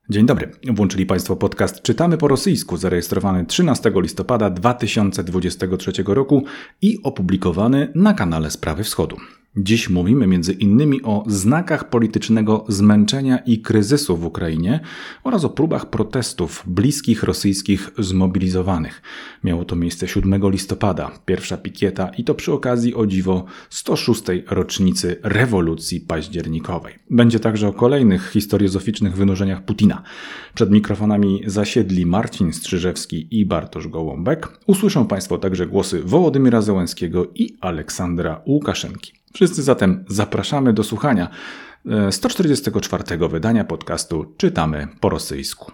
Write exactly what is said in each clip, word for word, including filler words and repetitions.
Dzień dobry. Włączyli Państwo podcast Czytamy po rosyjsku, zarejestrowany trzynastego listopada dwa tysiące dwudziestego trzeciego roku i opublikowany na kanale Sprawy Wschodu. Dziś mówimy między innymi o znakach politycznego zmęczenia i kryzysu w Ukrainie oraz o próbach protestów bliskich rosyjskich zmobilizowanych. Miało to miejsce siódmego listopada, pierwsza pikieta i to przy okazji, o dziwo, sto szóstej rocznicy rewolucji październikowej. Będzie także o kolejnych historiozoficznych wynurzeniach Putina. Przed mikrofonami zasiedli Marcin Strzyżewski i Bartosz Gołąbek. Usłyszą Państwo także głosy Wołodymyra Zełenskiego i Aleksandra Łukaszenki. Wszyscy zatem zapraszamy do słuchania sto czterdziestego czwartego wydania podcastu Czytamy po rosyjsku.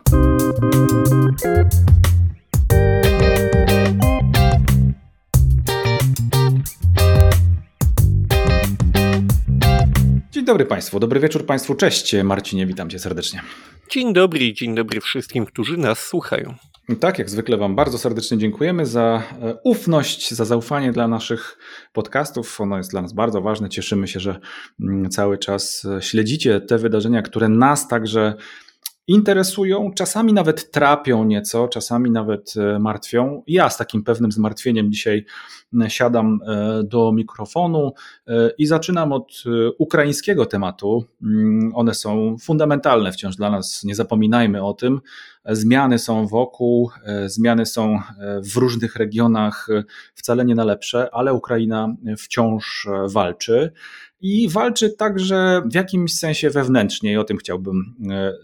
Dzień dobry Państwu, dobry wieczór Państwu, cześć. Marcinie, witam Cię serdecznie. Dzień dobry, dzień dobry wszystkim, którzy nas słuchają. Tak, jak zwykle Wam bardzo serdecznie dziękujemy za ufność, za zaufanie dla naszych podcastów. Ono jest dla nas bardzo ważne. Cieszymy się, że cały czas śledzicie te wydarzenia, które nas także interesują, czasami nawet trapią nieco, czasami nawet martwią. Ja z takim pewnym zmartwieniem dzisiaj siadam do mikrofonu i zaczynam od ukraińskiego tematu. One są fundamentalne wciąż dla nas, nie zapominajmy o tym. Zmiany są wokół, zmiany są w różnych regionach, wcale nie na lepsze, ale Ukraina wciąż walczy. I walczy także w jakimś sensie wewnętrznie i o tym chciałbym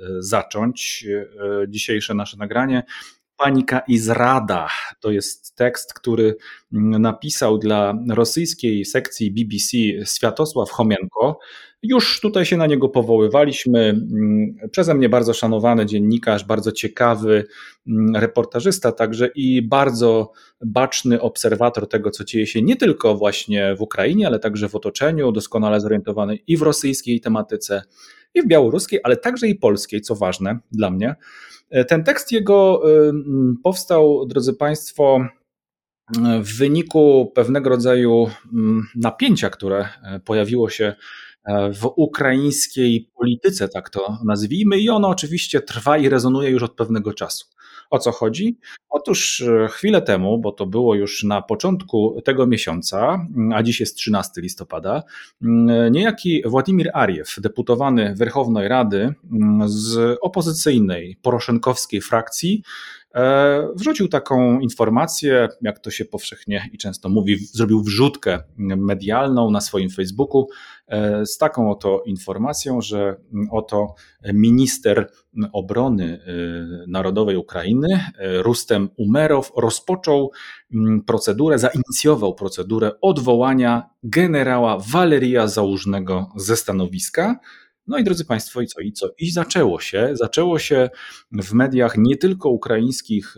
zacząć dzisiejsze nasze nagranie. Panika i zrada to jest tekst, który napisał dla rosyjskiej sekcji B B C Światosław Chomienko. Już tutaj się na niego powoływaliśmy. Przeze mnie bardzo szanowany dziennikarz, bardzo ciekawy reportażysta także i bardzo baczny obserwator tego, co dzieje się nie tylko właśnie w Ukrainie, ale także w otoczeniu, doskonale zorientowany i w rosyjskiej tematyce, i w białoruskiej, ale także i polskiej, co ważne dla mnie. Ten tekst jego powstał, drodzy Państwo, w wyniku pewnego rodzaju napięcia, które pojawiło się w ukraińskiej polityce, tak to nazwijmy, i ono oczywiście trwa i rezonuje już od pewnego czasu. O co chodzi? Otóż chwilę temu, bo to było już na początku tego miesiąca, a dziś jest trzynastego listopada, niejaki Władimir Ariew, deputowany Werchownej Rady z opozycyjnej poroszenkowskiej frakcji, wrzucił taką informację, jak to się powszechnie i często mówi, zrobił wrzutkę medialną na swoim Facebooku z taką oto informacją, że oto minister obrony narodowej Ukrainy, Rustem Umerow, rozpoczął procedurę, zainicjował procedurę odwołania generała Walerija Załużnego ze stanowiska. No i drodzy Państwo, i co, i co? I zaczęło się, zaczęło się w mediach nie tylko ukraińskich,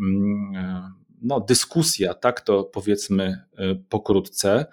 no dyskusja, tak to powiedzmy pokrótce,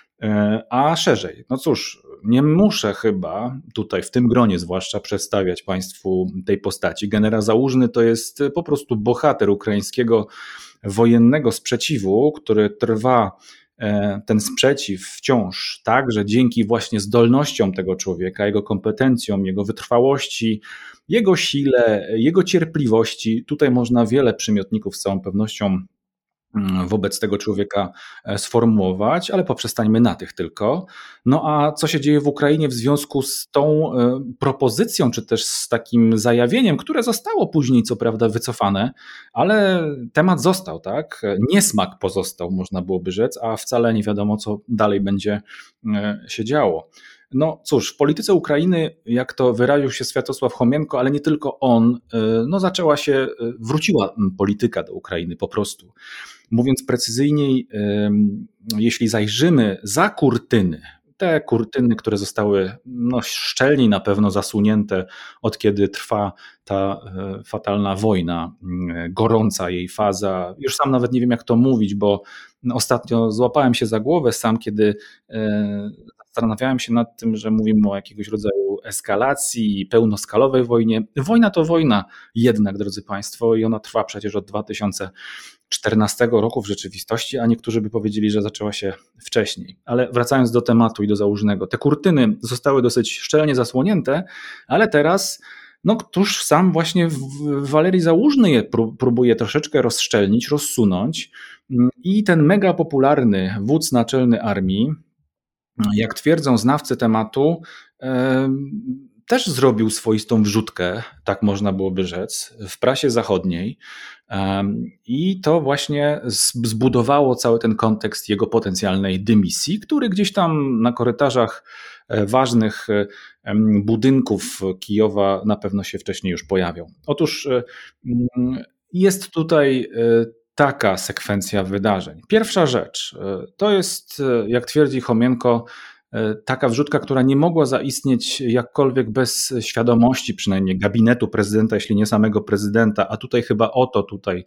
a szerzej. No cóż, nie muszę chyba tutaj w tym gronie zwłaszcza przedstawiać Państwu tej postaci. Generał Załużny to jest po prostu bohater ukraińskiego wojennego sprzeciwu, który trwa. Ten sprzeciw wciąż, także dzięki właśnie zdolnościom tego człowieka, jego kompetencjom, jego wytrwałości, jego sile, jego cierpliwości. Tutaj można wiele przymiotników z całą pewnością wobec tego człowieka sformułować, ale poprzestańmy na tych tylko. No a co się dzieje w Ukrainie w związku z tą propozycją, czy też z takim zajawieniem, które zostało później co prawda wycofane, ale temat został, tak? Niesmak pozostał, można byłoby rzec, a wcale nie wiadomo, co dalej będzie się działo. No cóż, w polityce Ukrainy, jak to wyraził się Światosław Chomienko, ale nie tylko on, no zaczęła się, wróciła polityka do Ukrainy po prostu. Mówiąc precyzyjniej, jeśli zajrzymy za kurtyny, te kurtyny, które zostały no, szczelniej na pewno zasunięte od kiedy trwa ta fatalna wojna, gorąca jej faza, już sam nawet nie wiem jak to mówić, bo ostatnio złapałem się za głowę sam, kiedy zastanawiałem się nad tym, że mówimy o jakiegoś rodzaju eskalacji i pełnoskalowej wojnie. Wojna to wojna jednak, drodzy Państwo, i ona trwa przecież od dwa tysiące czternastego roku w rzeczywistości, a niektórzy by powiedzieli, że zaczęła się wcześniej. Ale wracając do tematu i do Załużnego, te kurtyny zostały dosyć szczelnie zasłonięte, ale teraz no któż sam właśnie Walerii Załużny je próbuje troszeczkę rozszczelnić, rozsunąć i ten mega popularny wódz naczelny armii, jak twierdzą znawcy tematu, też zrobił swoistą wrzutkę, tak można byłoby rzec, w prasie zachodniej i to właśnie zbudowało cały ten kontekst jego potencjalnej dymisji, który gdzieś tam na korytarzach ważnych budynków Kijowa na pewno się wcześniej już pojawią. Otóż jest tutaj taka sekwencja wydarzeń. Pierwsza rzecz to jest, jak twierdzi Chomienko, taka wrzutka, która nie mogła zaistnieć jakkolwiek bez świadomości przynajmniej gabinetu prezydenta, jeśli nie samego prezydenta, a tutaj chyba o to tutaj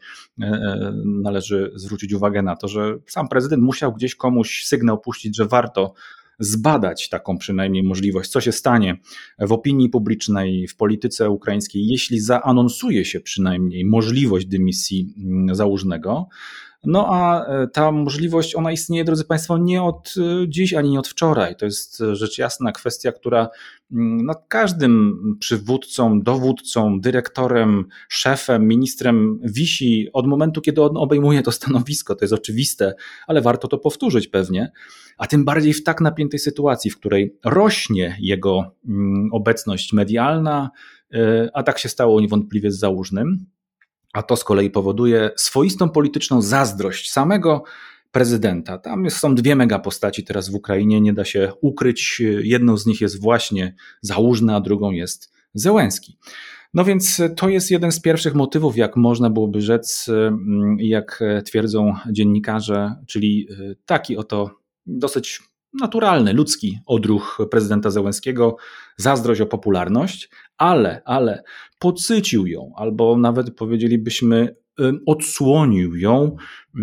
należy zwrócić uwagę na to, że sam prezydent musiał gdzieś komuś sygnał puścić, że warto zbadać taką przynajmniej możliwość, co się stanie w opinii publicznej, w polityce ukraińskiej, jeśli zaanonsuje się przynajmniej możliwość dymisji Załużnego. No a ta możliwość, ona istnieje, drodzy Państwo, nie od dziś, ani nie od wczoraj. To jest rzecz jasna kwestia, która nad każdym przywódcą, dowódcą, dyrektorem, szefem, ministrem wisi od momentu, kiedy on obejmuje to stanowisko. To jest oczywiste, ale warto to powtórzyć pewnie. A tym bardziej w tak napiętej sytuacji, w której rośnie jego obecność medialna, a tak się stało niewątpliwie z Załużnym. A to z kolei powoduje swoistą polityczną zazdrość samego prezydenta. Tam są dwie mega postaci teraz w Ukrainie, nie da się ukryć. Jedną z nich jest właśnie Załużny, a drugą jest Zełenski. No więc to jest jeden z pierwszych motywów, jak można byłoby rzec, jak twierdzą dziennikarze, czyli taki oto dosyć naturalny, ludzki odruch prezydenta Zełenskiego, zazdrość o popularność, ale, ale podsycił ją, albo nawet powiedzielibyśmy odsłonił ją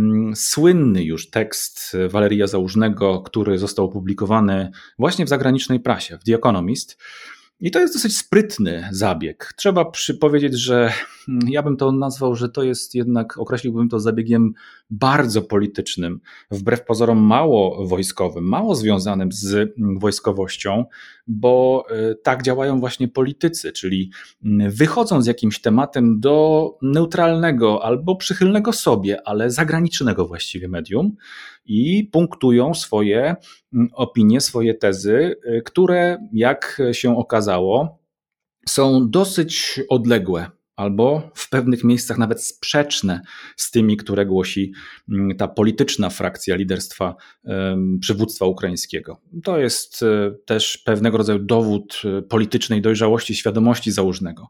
słynny już tekst Waleria Załużnego, który został opublikowany właśnie w zagranicznej prasie, w The Economist. I to jest dosyć sprytny zabieg. Trzeba powiedzieć, że ja bym to nazwał, że to jest jednak, określiłbym to zabiegiem bardzo politycznym, wbrew pozorom mało wojskowym, mało związanym z wojskowością, bo tak działają właśnie politycy, czyli wychodzą z jakimś tematem do neutralnego albo przychylnego sobie, ale zagranicznego właściwie medium i punktują swoje opinie, swoje tezy, które, jak się okazało, są dosyć odległe albo w pewnych miejscach nawet sprzeczne z tymi, które głosi ta polityczna frakcja liderstwa przywództwa ukraińskiego. To jest też pewnego rodzaju dowód politycznej dojrzałości, świadomości Załużnego.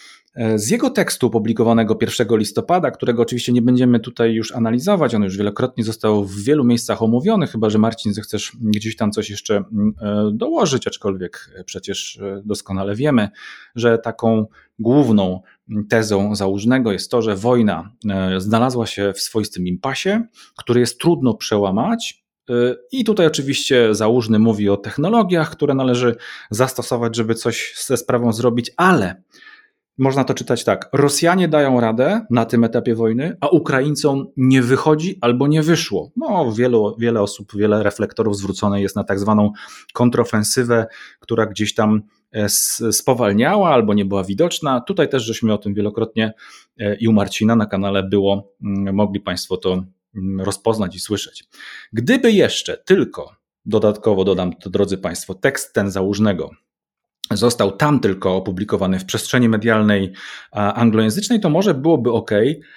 Z jego tekstu opublikowanego pierwszego listopada, którego oczywiście nie będziemy tutaj już analizować, on już wielokrotnie został w wielu miejscach omówiony, chyba że Marcin zechcesz gdzieś tam coś jeszcze dołożyć, aczkolwiek przecież doskonale wiemy, że taką główną tezą Załużnego jest to, że wojna znalazła się w swoistym impasie, który jest trudno przełamać. I tutaj oczywiście Załużny mówi o technologiach, które należy zastosować, żeby coś ze sprawą zrobić, ale można to czytać tak: Rosjanie dają radę na tym etapie wojny, a Ukraińcom nie wychodzi albo nie wyszło. No, wielu, wiele osób, wiele reflektorów zwrócone jest na tak zwaną kontrofensywę, która gdzieś tam spowalniała albo nie była widoczna. Tutaj też żeśmy o tym wielokrotnie i u Marcina na kanale było, mogli Państwo to rozpoznać i słyszeć. Gdyby jeszcze tylko, dodatkowo dodam to, drodzy Państwo, tekst ten Załużnego został tam tylko opublikowany w przestrzeni medialnej anglojęzycznej, to może byłoby ok,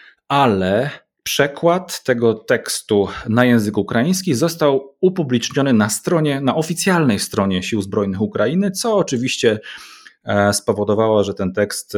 ale przekład tego tekstu na język ukraiński został upubliczniony na stronie, na oficjalnej stronie Sił Zbrojnych Ukrainy, co oczywiście spowodowało, że ten tekst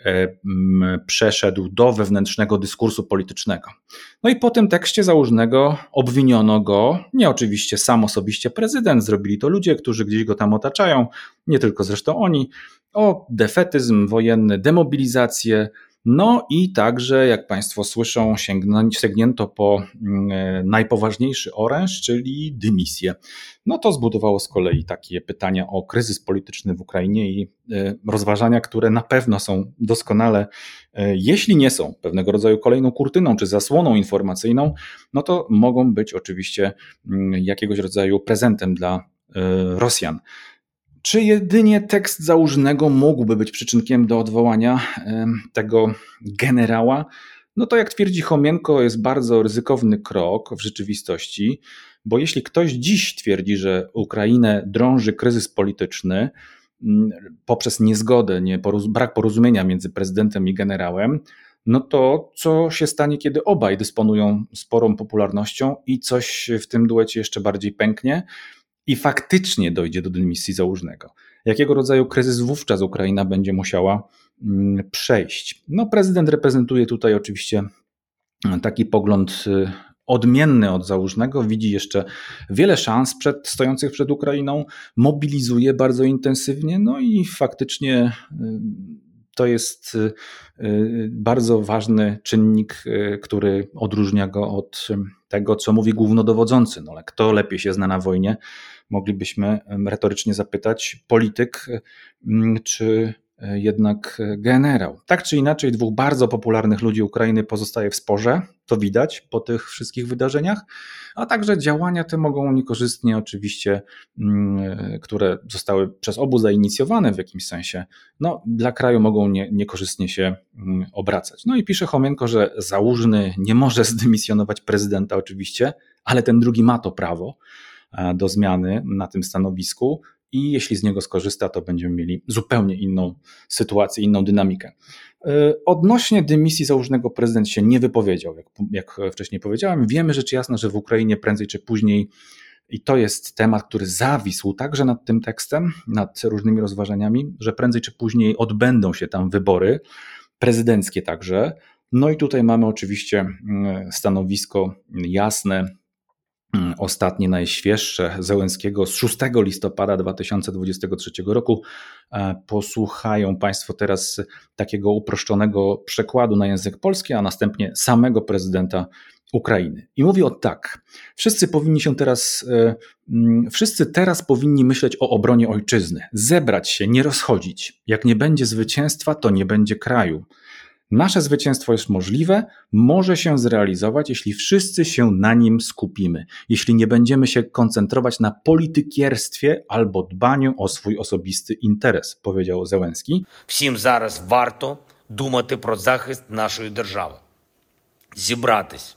przeszedł do wewnętrznego dyskursu politycznego. No i po tym tekście Załużnego obwiniono go, nie oczywiście sam osobiście prezydent, zrobili to ludzie, którzy gdzieś go tam otaczają, nie tylko zresztą oni, o defetyzm wojenny, demobilizację, no i także, jak Państwo słyszą, sięgnięto po najpoważniejszy oręż, czyli dymisję. No to zbudowało z kolei takie pytania o kryzys polityczny w Ukrainie i rozważania, które na pewno są doskonale, jeśli nie są pewnego rodzaju kolejną kurtyną czy zasłoną informacyjną, no to mogą być oczywiście jakiegoś rodzaju prezentem dla Rosjan. Czy jedynie tekst Załużnego mógłby być przyczynkiem do odwołania tego generała? No to jak twierdzi Chomienko, jest bardzo ryzykowny krok w rzeczywistości, bo jeśli ktoś dziś twierdzi, że Ukrainę drąży kryzys polityczny poprzez niezgodę, nie, brak porozumienia między prezydentem i generałem, no to co się stanie, kiedy obaj dysponują sporą popularnością i coś w tym duecie jeszcze bardziej pęknie i faktycznie dojdzie do dymisji Załużnego? Jakiego rodzaju kryzys wówczas Ukraina będzie musiała przejść? No, prezydent reprezentuje tutaj oczywiście taki pogląd odmienny od Załużnego, widzi jeszcze wiele szans przed, stojących przed Ukrainą, mobilizuje bardzo intensywnie, no i faktycznie to jest bardzo ważny czynnik, który odróżnia go od tego, co mówi głównodowodzący. No, ale kto lepiej się zna na wojnie? Moglibyśmy retorycznie zapytać, polityk czy jednak generał. Tak czy inaczej, dwóch bardzo popularnych ludzi Ukrainy pozostaje w sporze, to widać po tych wszystkich wydarzeniach, a także działania te mogą niekorzystnie oczywiście, które zostały przez obu zainicjowane w jakimś sensie, no, dla kraju mogą nie, niekorzystnie się obracać. No i pisze Chomienko, że Załużny nie może zdymisjonować prezydenta oczywiście, ale ten drugi ma to prawo do zmiany na tym stanowisku i jeśli z niego skorzysta, to będziemy mieli zupełnie inną sytuację, inną dynamikę. Odnośnie dymisji Załużnego prezydent się nie wypowiedział, jak, jak wcześniej powiedziałem. Wiemy rzecz jasna, że w Ukrainie prędzej czy później, i to jest temat, który zawisł także nad tym tekstem, nad różnymi rozważaniami, że prędzej czy później odbędą się tam wybory, prezydenckie także. No i tutaj mamy oczywiście stanowisko jasne, ostatnie, najświeższe Zełenskiego z szóstego listopada dwa tysiące dwudziestego trzeciego roku. Posłuchają Państwo teraz takiego uproszczonego przekładu na język polski, a następnie samego prezydenta Ukrainy. I mówi on tak: wszyscy powinni się teraz, wszyscy teraz powinni myśleć o obronie ojczyzny, zebrać się, nie rozchodzić. Jak nie będzie zwycięstwa, to nie będzie kraju. Nasze zwycięstwo jest możliwe, może się zrealizować, jeśli wszyscy się na nim skupimy, jeśli nie będziemy się koncentrować na politykierstwie albo dbaniu o swój osobisty interes, powiedział Зеленський. Всім зараз варто думати про захист нашої держави. Зібратись,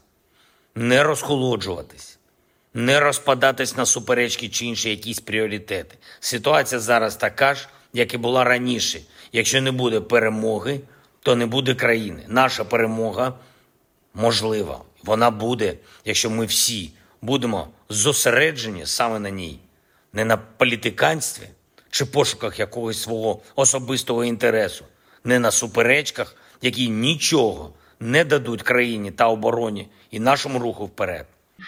не розхолоджуватись, не розпадатись на суперечки чи інші якісь пріоритети. Ситуація зараз така ж, як і була раніше. Якщо не буде перемоги, то не буде країни. Наша перемога можлива. Вона буде, якщо ми всі будемо зосереджені саме на ній. Не на політиканстві чи пошуках якогось свого особистого інтересу. Не на суперечках, які нічого не дадуть країні та обороні і нашому руху вперед.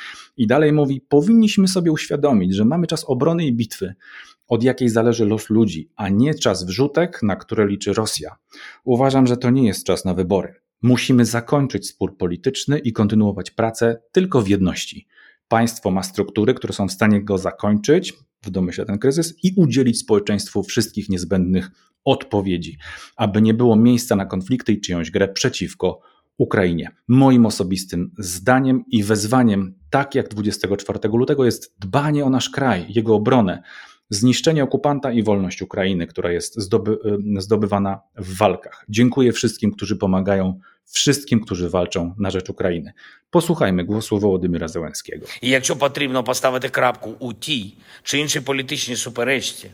I dalej mówi, powinniśmy sobie uświadomić, że mamy czas obrony i bitwy, od jakiej zależy los ludzi, a nie czas wrzutek, na które liczy Rosja. Uważam, że to nie jest czas na wybory. Musimy zakończyć spór polityczny i kontynuować pracę tylko w jedności. Państwo ma struktury, które są w stanie go zakończyć, w domyśle ten kryzys, i udzielić społeczeństwu wszystkich niezbędnych odpowiedzi, aby nie było miejsca na konflikty i czyjąś grę przeciwko Ukrainie. Moim osobistym zdaniem i wezwaniem, tak jak dwudziestego czwartego lutego, jest dbanie o nasz kraj, jego obronę, zniszczenie okupanta i wolność Ukrainy, która jest zdoby, zdobywana w walkach. Dziękuję wszystkim, którzy pomagają, wszystkim, którzy walczą na rzecz України. Послухаймо głosu Володимира Зеленського. І якщо потрібно поставити крапку у тій чи іншій політичній суперечці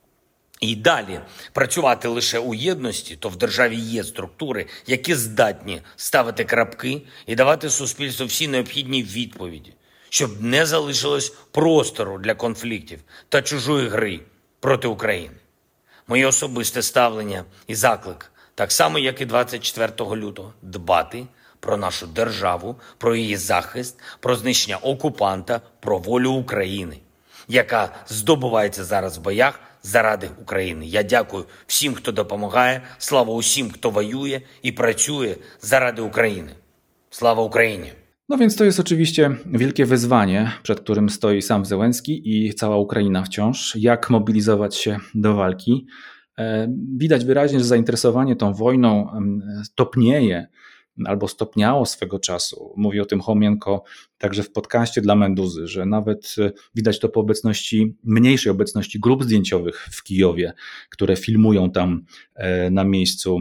і далі працювати лише у єдності, то в державі є структури, які здатні ставити крапки і давати суспільству всі необхідні відповіді, щоб не залишилось простору для конфліктів та чужої гри проти України. Моє особисте ставлення і заклик, так само, як і двадцять четвертого лютого, дбати про нашу державу, про її захист, про знищення окупанта, про волю України, яка здобувається зараз в боях заради України. Я дякую всім, хто допомагає, слава усім, хто воює і працює заради України. Слава Україні! No więc to jest oczywiście wielkie wyzwanie, przed którym stoi sam Zełenski i cała Ukraina wciąż. Jak mobilizować się do walki? Widać wyraźnie, że zainteresowanie tą wojną topnieje albo stopniało swego czasu. Mówi o tym Homienko także w podcaście dla Meduzy, że nawet widać to po obecności, mniejszej obecności grup zdjęciowych w Kijowie, które filmują tam na miejscu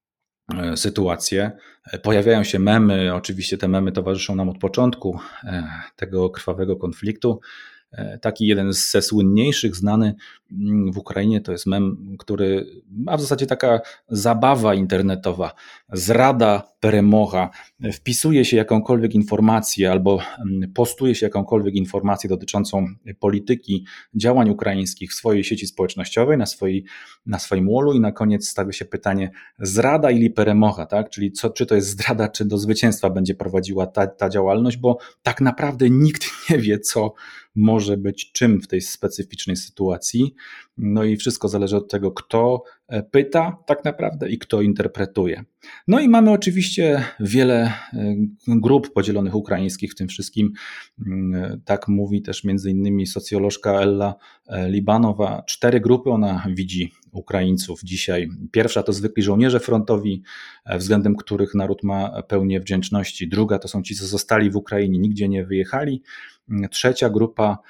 sytuację. Pojawiają się memy, oczywiście te memy towarzyszą nam od początku tego krwawego konfliktu. Taki jeden ze słynniejszych, znany w Ukrainie, to jest mem, który, a w zasadzie taka zabawa internetowa, zrada Peremocha, wpisuje się jakąkolwiek informację albo postuje się jakąkolwiek informację dotyczącą polityki, działań ukraińskich w swojej sieci społecznościowej, na, swojej, na swoim wallu i na koniec stawia się pytanie zrada ili Peremocha, tak? Czyli co, czy to jest zdrada, czy do zwycięstwa będzie prowadziła ta, ta działalność, bo tak naprawdę nikt nie wie, co może być czym w tej specyficznej sytuacji. No i wszystko zależy od tego, kto pyta tak naprawdę i kto interpretuje. No i mamy oczywiście wiele grup podzielonych ukraińskich w tym wszystkim. Tak mówi też między innymi socjolożka Ella Libanowa. Cztery grupy ona widzi Ukraińców dzisiaj. Pierwsza to zwykli żołnierze frontowi, względem których naród ma pełnię wdzięczności. Druga to są ci, co zostali w Ukrainie, nigdzie nie wyjechali. Trzecia grupa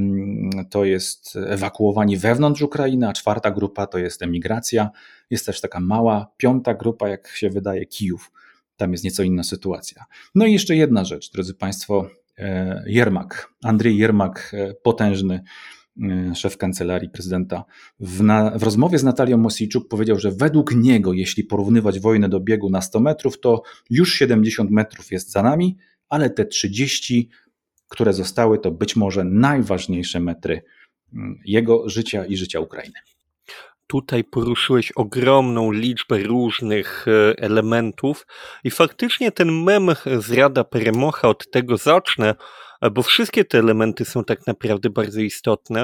to jest ewakuowani wewnątrz Ukrainy, a czwarta grupa to jest emigracja. Jest też taka mała, piąta grupa, jak się wydaje, Kijów. Tam jest nieco inna sytuacja. No i jeszcze jedna rzecz, drodzy Państwo, Jermak, Andrzej Jermak, potężny szef kancelarii prezydenta, w, na, w rozmowie z Natalią Mosijczuk powiedział, że według niego, jeśli porównywać wojnę do biegu na sto metrów, to już siedemdziesiąt metrów jest za nami, ale te trzydzieści, które zostały, to być może najważniejsze metry jego życia i życia Ukrainy. Tutaj poruszyłeś ogromną liczbę różnych elementów i faktycznie ten mem zrada Peremocha, od tego zacznę, bo wszystkie te elementy są tak naprawdę bardzo istotne.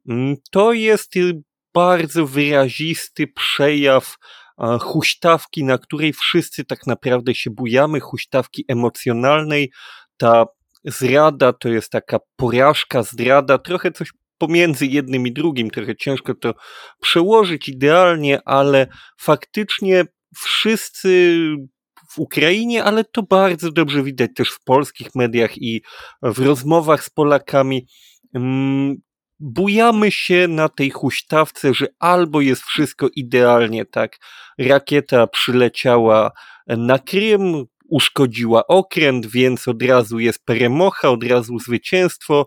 To jest bardzo wyrazisty przejaw huśtawki, na której wszyscy tak naprawdę się bujamy, huśtawki emocjonalnej. Ta zrada to jest taka porażka, zdrada, trochę coś pomiędzy jednym i drugim, trochę ciężko to przełożyć idealnie, ale faktycznie wszyscy w Ukrainie, ale to bardzo dobrze widać też w polskich mediach i w rozmowach z Polakami, bujamy się na tej huśtawce, że albo jest wszystko idealnie, tak, rakieta przyleciała na Krym, uszkodziła okręt, więc od razu jest Peremocha, od razu zwycięstwo,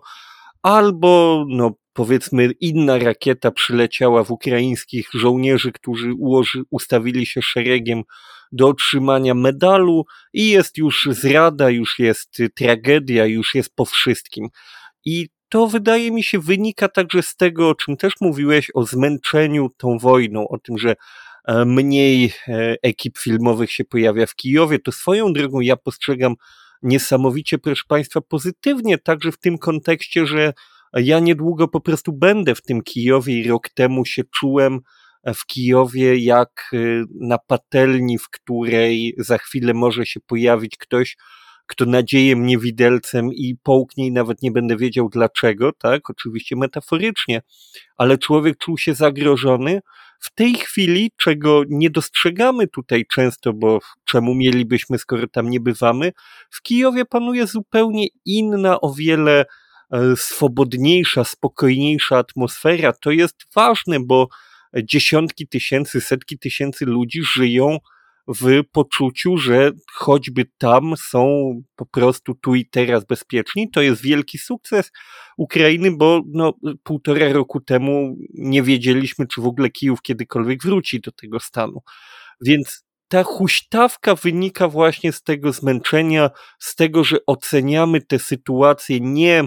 albo no powiedzmy inna rakieta przyleciała w ukraińskich żołnierzy, którzy ułoży, ustawili się szeregiem do otrzymania medalu i jest już zrada, już jest tragedia, już jest po wszystkim. I to wydaje mi się wynika także z tego, o czym też mówiłeś, o zmęczeniu tą wojną, o tym, że mniej ekip filmowych się pojawia w Kijowie. To swoją drogą ja postrzegam niesamowicie, proszę Państwa, pozytywnie, także w tym kontekście, że ja niedługo po prostu będę w tym Kijowie i rok temu się czułem w Kijowie jak na patelni, w której za chwilę może się pojawić ktoś, kto nadzieje mnie widelcem i połknie i nawet nie będę wiedział dlaczego, tak, oczywiście metaforycznie, ale człowiek czuł się zagrożony. W tej chwili, czego nie dostrzegamy tutaj często, bo czemu mielibyśmy, skoro tam nie bywamy, w Kijowie panuje zupełnie inna, o wiele swobodniejsza, spokojniejsza atmosfera. To jest ważne, bo dziesiątki tysięcy, setki tysięcy ludzi żyją w poczuciu, że choćby tam są po prostu tu i teraz bezpieczni. To jest wielki sukces Ukrainy, bo no, półtora roku temu nie wiedzieliśmy, czy w ogóle Kijów kiedykolwiek wróci do tego stanu. Więc ta huśtawka wynika właśnie z tego zmęczenia, z tego, że oceniamy tę sytuację nie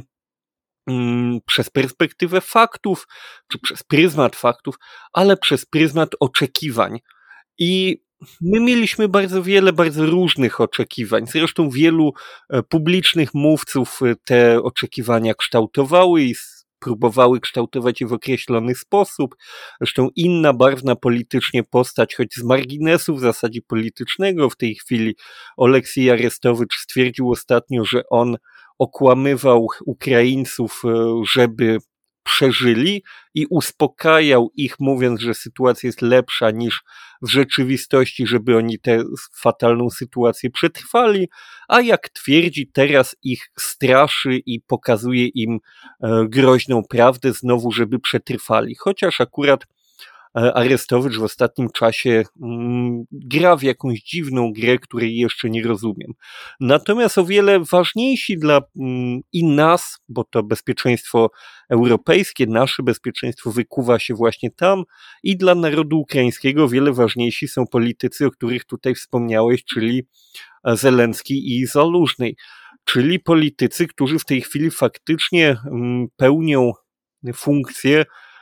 mm, przez perspektywę faktów, czy przez pryzmat faktów, ale przez pryzmat oczekiwań. I my mieliśmy bardzo wiele, bardzo różnych oczekiwań. Zresztą wielu publicznych mówców te oczekiwania kształtowały i próbowały kształtować je w określony sposób. Zresztą inna barwna politycznie postać, choć z marginesu w zasadzie politycznego w tej chwili, Oleksij Arestowicz stwierdził ostatnio, że on okłamywał Ukraińców, żeby przeżyli i uspokajał ich, mówiąc, że sytuacja jest lepsza niż w rzeczywistości, żeby oni tę fatalną sytuację przetrwali, a jak twierdzi, teraz ich straszy i pokazuje im groźną prawdę znowu, żeby przetrwali. Chociaż akurat Arestowicz w ostatnim czasie mm, gra w jakąś dziwną grę, której jeszcze nie rozumiem. Natomiast o wiele ważniejsi dla mm, i nas, bo to bezpieczeństwo europejskie, nasze bezpieczeństwo wykuwa się właśnie tam, i dla narodu ukraińskiego o wiele ważniejsi są politycy, o których tutaj wspomniałeś, czyli Zelenski i Zalużny, czyli politycy, którzy w tej chwili faktycznie mm, pełnią funkcję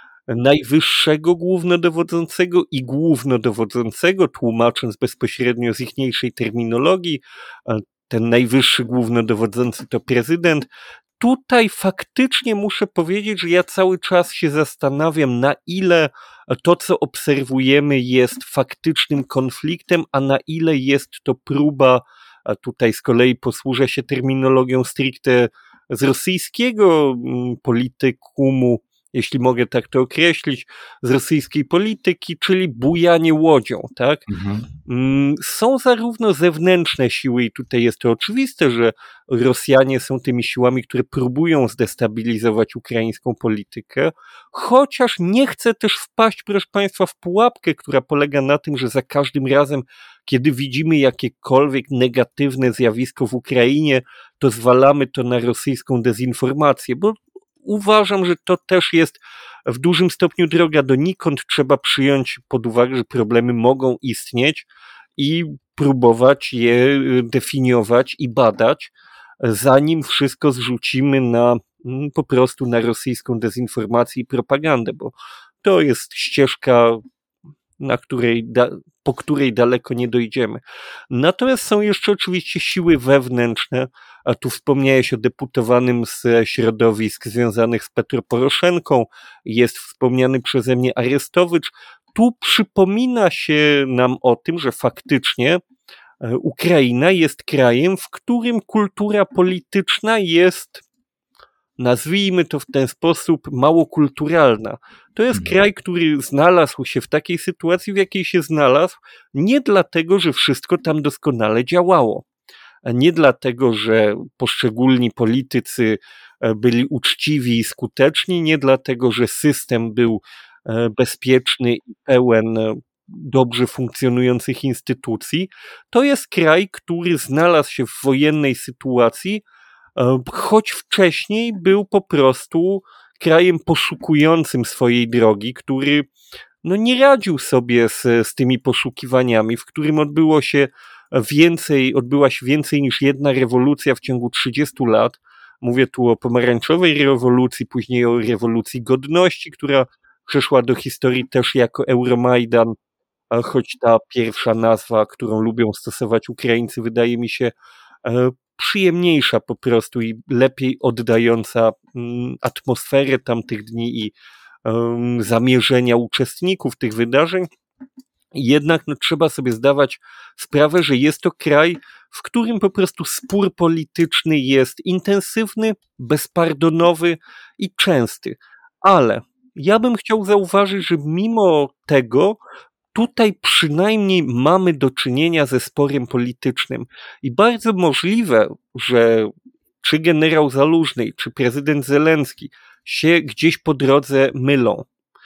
najwyższego głównodowodzącego i głównodowodzącego, tłumacząc bezpośrednio z ichniejszej terminologii, ten najwyższy głównodowodzący to prezydent. Tutaj faktycznie muszę powiedzieć, że ja cały czas się zastanawiam, na ile to, co obserwujemy, jest faktycznym konfliktem, a na ile jest to próba, a tutaj z kolei posłużę się terminologią stricte z rosyjskiego politykumu, jeśli mogę tak to określić, z rosyjskiej polityki, czyli bujanie łodzią, tak? Mhm. Są zarówno zewnętrzne siły i tutaj jest to oczywiste, że Rosjanie są tymi siłami, które próbują zdestabilizować ukraińską politykę, chociaż nie chcę też wpaść, proszę Państwa, w pułapkę, która polega na tym, że za każdym razem, kiedy widzimy jakiekolwiek negatywne zjawisko w Ukrainie, to zwalamy to na rosyjską dezinformację, bo uważam, że to też jest w dużym stopniu droga donikąd. Trzeba przyjąć pod uwagę, że problemy mogą istnieć i próbować je definiować i badać, zanim wszystko zrzucimy na po prostu na rosyjską dezinformację i propagandę, bo to jest ścieżka, na której, po której daleko nie dojdziemy. Natomiast są jeszcze oczywiście siły wewnętrzne, a tu wspomniałeś o deputowanym z środowisk związanych z Petro Poroszenką, jest wspomniany przeze mnie Arestowicz. Tu przypomina się nam o tym, że faktycznie Ukraina jest krajem, w którym kultura polityczna jest, nazwijmy to w ten sposób, mało kulturalna. To jest kraj, który znalazł się w takiej sytuacji, w jakiej się znalazł, nie dlatego, że wszystko tam doskonale działało. Nie dlatego, że poszczególni politycy byli uczciwi i skuteczni, nie dlatego, że system był bezpieczny i pełen dobrze funkcjonujących instytucji. To jest kraj, który znalazł się w wojennej sytuacji, choć wcześniej był po prostu krajem poszukującym swojej drogi, który no nie radził sobie z, z tymi poszukiwaniami, w którym odbyło się więcej, odbyła się więcej niż jedna rewolucja w ciągu trzydziestu lat. Mówię tu o pomarańczowej rewolucji, później o rewolucji godności, która przeszła do historii też jako Euromajdan, choć ta pierwsza nazwa, którą lubią stosować Ukraińcy, wydaje mi się przyjemniejsza po prostu i lepiej oddająca atmosferę tamtych dni i um, zamierzenia uczestników tych wydarzeń. Jednak no, trzeba sobie zdawać sprawę, że jest to kraj, w którym po prostu spór polityczny jest intensywny, bezpardonowy i częsty. Ale ja bym chciał zauważyć, że mimo tego tutaj przynajmniej mamy do czynienia ze sporem politycznym i bardzo możliwe, że czy generał Zalużny, czy prezydent Zelenski się gdzieś po drodze mylą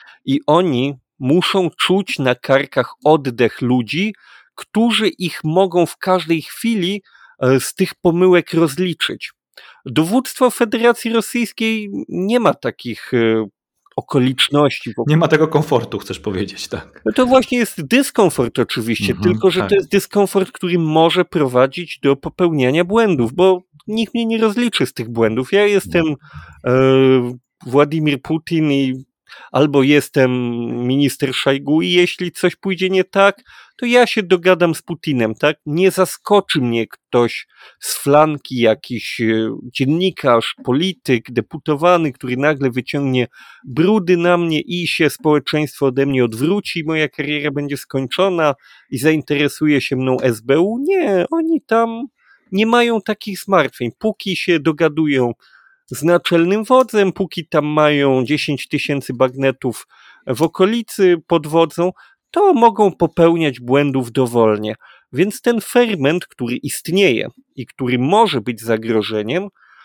i oni muszą czuć na karkach oddech ludzi, którzy ich mogą w każdej chwili z tych pomyłek rozliczyć. Dowództwo Federacji Rosyjskiej nie ma takich okoliczności. Nie ma tego komfortu, chcesz powiedzieć, tak. No to właśnie jest dyskomfort oczywiście, mm-hmm, tylko że tak. To jest dyskomfort, który może prowadzić do popełniania błędów, bo nikt mnie nie rozliczy z tych błędów. Ja jestem e, Władimir Putin i albo jestem minister Szojgu i jeśli coś pójdzie nie tak, to ja się dogadam z Putinem, tak? Nie zaskoczy mnie ktoś z flanki, jakiś dziennikarz, polityk, deputowany, który nagle wyciągnie brudy na mnie i się społeczeństwo ode mnie odwróci, moja kariera będzie skończona i zainteresuje się mną S B U. Nie, oni tam nie mają takich zmartwień. Póki się dogadują z naczelnym wodzem, póki tam mają dziesięć tysięcy bagnetów w okolicy pod wodzą, to mogą popełniać błędów dowolnie. Więc ten ferment, który istnieje i który może być zagrożeniem,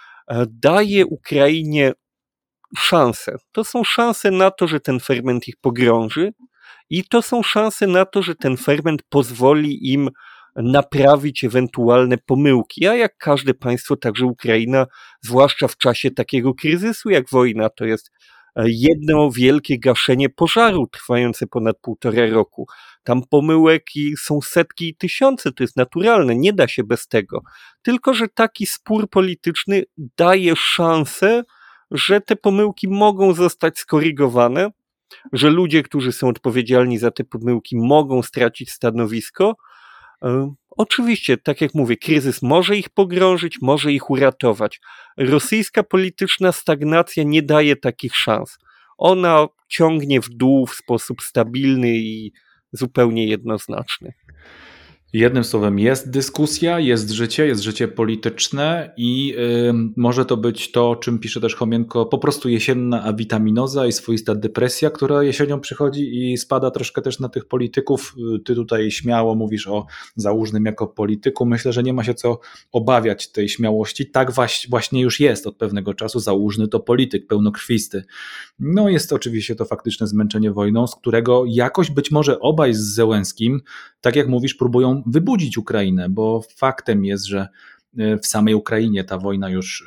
daje Ukrainie szanse. To są szanse na to, że ten ferment ich pogrąży i to są szanse na to, że ten ferment pozwoli im naprawić ewentualne pomyłki. A jak każde państwo, także Ukraina, zwłaszcza w czasie takiego kryzysu jak wojna, to jest jedno wielkie gaszenie pożaru trwające ponad półtora roku. Tam pomyłek są setki i tysiące, to jest naturalne, nie da się bez tego. Tylko że taki spór polityczny daje szansę, że te pomyłki mogą zostać skorygowane, że ludzie, którzy są odpowiedzialni za te pomyłki, mogą stracić stanowisko. Oczywiście, tak jak mówię, kryzys może ich pogrążyć, może ich uratować. Rosyjska polityczna stagnacja nie daje takich szans. Ona ciągnie w dół w sposób stabilny i zupełnie jednoznaczny. Jednym słowem, jest dyskusja, jest życie, jest życie polityczne i yy, może to być to, o czym pisze też Chomienko, po prostu jesienna awitaminoza i swoista depresja, która jesienią przychodzi i spada troszkę też na tych polityków. Ty tutaj śmiało mówisz o Załużnym jako polityku. Myślę, że nie ma się co obawiać tej śmiałości. Tak właśnie już jest od pewnego czasu. Załużny to polityk pełnokrwisty. No jest oczywiście to faktyczne zmęczenie wojną, z którego jakoś być może obaj z Zełenskim, tak jak mówisz, próbują wybudzić Ukrainę, bo faktem jest, że w samej Ukrainie ta wojna już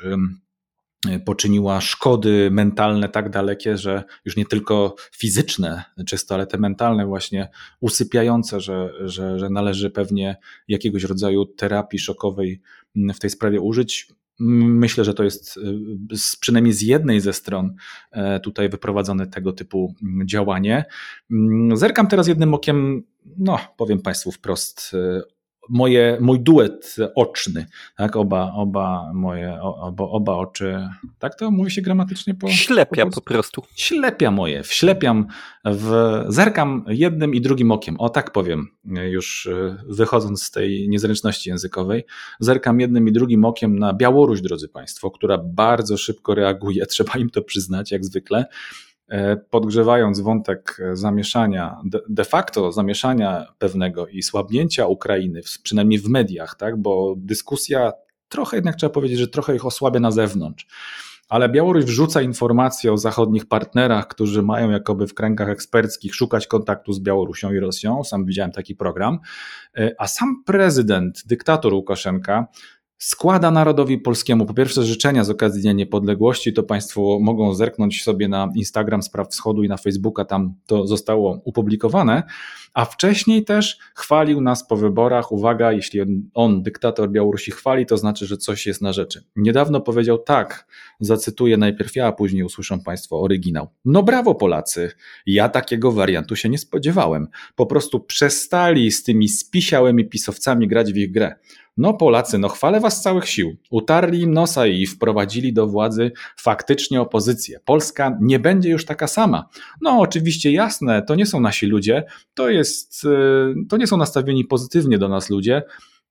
poczyniła szkody mentalne tak dalekie, że już nie tylko fizyczne czysto, ale te mentalne właśnie usypiające, że, że, że należy pewnie jakiegoś rodzaju terapii szokowej w tej sprawie użyć. Myślę, że to jest przynajmniej z jednej ze stron tutaj wyprowadzone tego typu działanie. Zerkam teraz jednym okiem, no powiem Państwu wprost, moje, mój duet oczny, tak, oba, oba moje, oba, oba oczy, tak to mówi się gramatycznie? Po, Ślepia po, po prostu. Ślepia moje, wślepiam, w, zerkam jednym i drugim okiem, o tak powiem, już wychodząc z tej niezręczności językowej, zerkam jednym i drugim okiem na Białoruś, drodzy Państwo, która bardzo szybko reaguje, trzeba im to przyznać, jak zwykle, podgrzewając wątek zamieszania, de facto zamieszania pewnego i słabnięcia Ukrainy, przynajmniej w mediach, tak? Bo dyskusja trochę jednak trzeba powiedzieć, że trochę ich osłabia na zewnątrz. Ale Białoruś wrzuca informacje o zachodnich partnerach, którzy mają jakoby w kręgach eksperckich szukać kontaktu z Białorusią i Rosją. Sam widziałem taki program. A sam prezydent, dyktator Łukaszenka, składa narodowi polskiemu po pierwsze życzenia z okazji Dnia Niepodległości, to Państwo mogą zerknąć sobie na Instagram Spraw Wschodu i na Facebooka, tam to zostało opublikowane, a wcześniej też chwalił nas po wyborach. Uwaga, jeśli on, on, dyktator Białorusi, chwali, to znaczy, że coś jest na rzeczy. Niedawno powiedział tak, zacytuję najpierw ja, a później usłyszą Państwo oryginał. No brawo Polacy, ja takiego wariantu się nie spodziewałem. Po prostu przestali z tymi spisiałymi pisowcami grać w ich grę. No Polacy, no chwalę was z całych sił. Utarli im nosa i wprowadzili do władzy faktycznie opozycję. Polska nie będzie już taka sama. No oczywiście jasne, to nie są nasi ludzie, to jest, to nie są nastawieni pozytywnie do nas ludzie,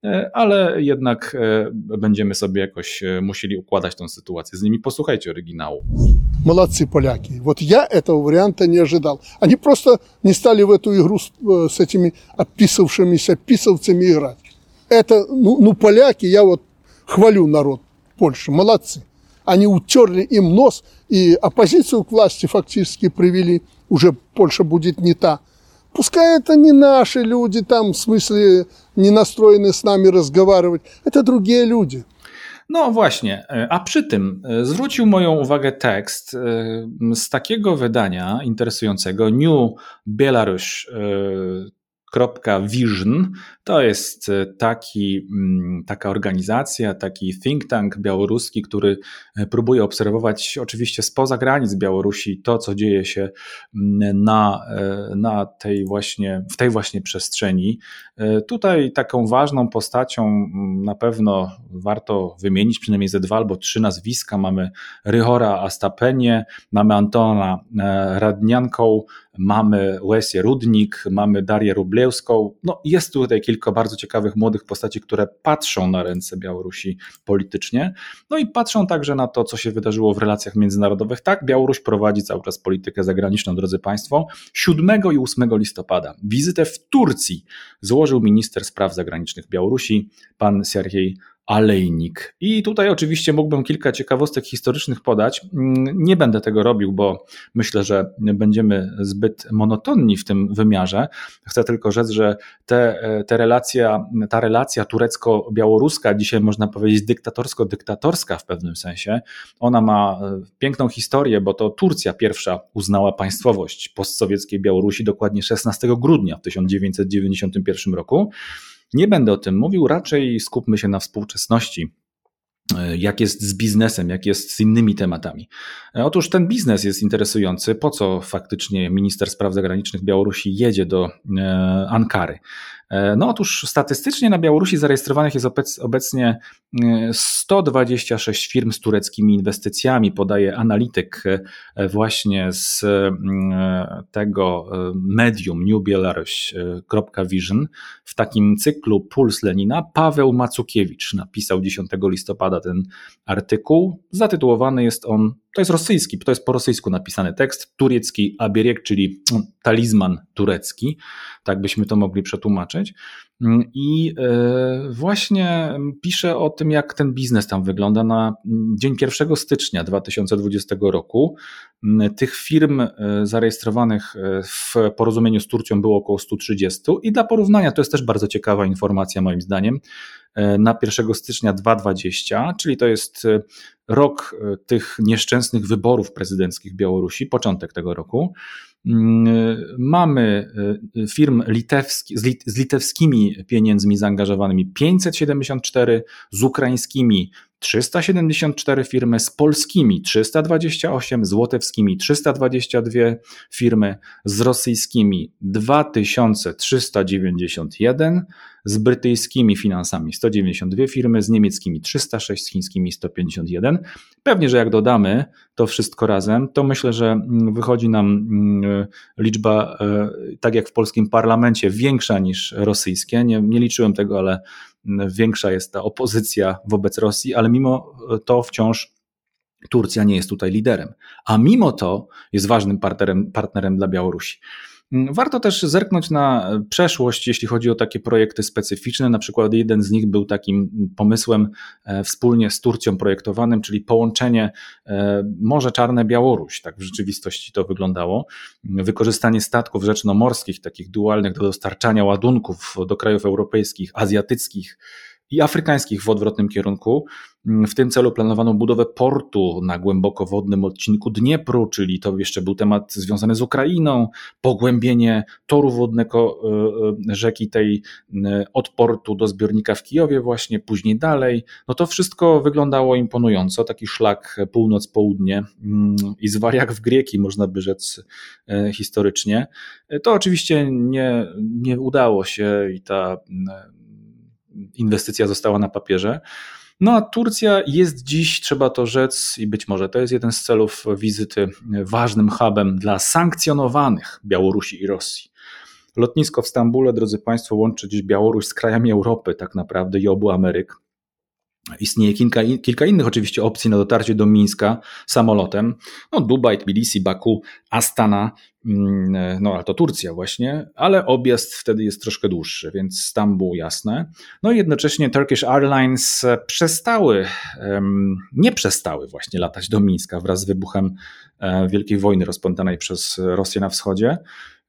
ale jednak będziemy sobie jakoś musieli układać tę sytuację z nimi. Posłuchajcie oryginału. Молодцы поляки. Вот я этого варианта не ожидал. Они просто не стали в эту игру с, с этими описавшимися писовцами играть. Это, ну, ну, поляки, я вот хвалю народ Польши, молодцы. Они утерли им нос, и оппозицию к власти фактически привели. Уже Польша будет не та. Пускай это не наши люди, там, в смысле, не настроены с нами разговаривать. Это другие люди. No właśnie, a przy tym zwrócił moją uwagę tekst z takiego wydania interesującego New Belarus Vision. To jest taki, taka organizacja, taki think tank białoruski, który próbuje obserwować oczywiście spoza granic Białorusi to, co dzieje się na, na tej właśnie, w tej właśnie przestrzeni. Tutaj taką ważną postacią na pewno warto wymienić przynajmniej ze dwa albo trzy nazwiska. Mamy Ryhora Astapenię, mamy Antona Radnianką, mamy Łesię Rudnik, mamy Darię Rublewską. No, jest tutaj kilka bardzo ciekawych młodych postaci, które patrzą na ręce Białorusi politycznie, no i patrzą także na to, co się wydarzyło w relacjach międzynarodowych. Tak, Białoruś prowadzi cały czas politykę zagraniczną, drodzy Państwo. siódmego i ósmego listopada wizytę w Turcji złożył minister spraw zagranicznych Białorusi, pan Sergiej Alejnik. I tutaj oczywiście mógłbym kilka ciekawostek historycznych podać. Nie będę tego robił, bo myślę, że będziemy zbyt monotonni w tym wymiarze. Chcę tylko rzec, że te, te relacja, ta relacja turecko-białoruska, dzisiaj można powiedzieć dyktatorsko-dyktatorska w pewnym sensie, ona ma piękną historię, bo to Turcja pierwsza uznała państwowość postsowieckiej Białorusi, dokładnie szesnastego grudnia w tysiąc dziewięćset dziewięćdziesiątym pierwszym roku. Nie będę o tym mówił, raczej skupmy się na współczesności. Jak jest z biznesem, jak jest z innymi tematami. Otóż ten biznes jest interesujący. Po co faktycznie minister spraw zagranicznych Białorusi jedzie do Ankary? No otóż statystycznie na Białorusi zarejestrowanych jest obecnie sto dwadzieścia sześć firm z tureckimi inwestycjami, podaje analityk właśnie z tego medium new belarus kropka vision. W takim cyklu Puls Lenina Paweł Macukiewicz napisał dziesiątego listopada ten artykuł. Zatytułowany jest on, to jest rosyjski, to jest po rosyjsku napisany tekst, turecki abierek, czyli talizman turecki, tak byśmy to mogli przetłumaczyć. I właśnie pisze o tym, jak ten biznes tam wygląda na dzień pierwszego stycznia dwa tysiące dwudziestego roku. Tych firm zarejestrowanych w porozumieniu z Turcją było około sto trzydzieści i dla porównania to jest też bardzo ciekawa informacja moim zdaniem. Na pierwszego stycznia dwa tysiące dwudziestego, czyli to jest rok tych nieszczęsnych wyborów prezydenckich w Białorusi, początek tego roku. Mamy firm litewski, z, lit, z litewskimi pieniędzmi zaangażowanymi pięćset siedemdziesiąt cztery, z ukraińskimi trzysta siedemdziesiąt cztery firmy, z polskimi trzysta dwadzieścia osiem, z łotewskimi trzysta dwadzieścia dwie firmy, z rosyjskimi dwa tysiące trzysta dziewięćdziesiąt jeden, z brytyjskimi finansami sto dziewięćdziesiąt dwie firmy, z niemieckimi trzysta sześć, z chińskimi sto pięćdziesiąt jeden. Pewnie, że jak dodamy to wszystko razem, to myślę, że wychodzi nam liczba, tak jak w polskim parlamencie, większa niż rosyjskie. Nie, nie liczyłem tego, ale większa jest ta opozycja wobec Rosji, ale mimo to wciąż Turcja nie jest tutaj liderem, a mimo to jest ważnym partnerem, partnerem dla Białorusi. Warto też zerknąć na przeszłość, jeśli chodzi o takie projekty specyficzne. Na przykład jeden z nich był takim pomysłem wspólnie z Turcją projektowanym, czyli połączenie Morze Czarne-Białoruś. Tak w rzeczywistości to wyglądało. Wykorzystanie statków rzecznomorskich, takich dualnych do dostarczania ładunków do krajów europejskich, azjatyckich i afrykańskich w odwrotnym kierunku. W tym celu planowano budowę portu na głębokowodnym odcinku Dniepru, czyli to jeszcze był temat związany z Ukrainą, pogłębienie toru wodnego rzeki tej od portu do zbiornika w Kijowie właśnie, później dalej. No to wszystko wyglądało imponująco, taki szlak północ-południe i zwar jak w Grieki, można by rzec historycznie. To oczywiście nie, nie udało się i ta inwestycja została na papierze. No a Turcja jest dziś, trzeba to rzec, i być może to jest jeden z celów wizyty, ważnym hubem dla sankcjonowanych Białorusi i Rosji. Lotnisko w Stambule, drodzy Państwo, łączy dziś Białoruś z krajami Europy tak naprawdę i obu Ameryk. Istnieje kilka, kilka innych oczywiście opcji na dotarcie do Mińska samolotem. No, Dubaj, Tbilisi, Baku, Astana, no ale to Turcja właśnie, ale objazd wtedy jest troszkę dłuższy, więc Stambuł jasne. No i jednocześnie Turkish Airlines przestały, nie przestały właśnie latać do Mińska wraz z wybuchem wielkiej wojny rozpętanej przez Rosję na wschodzie.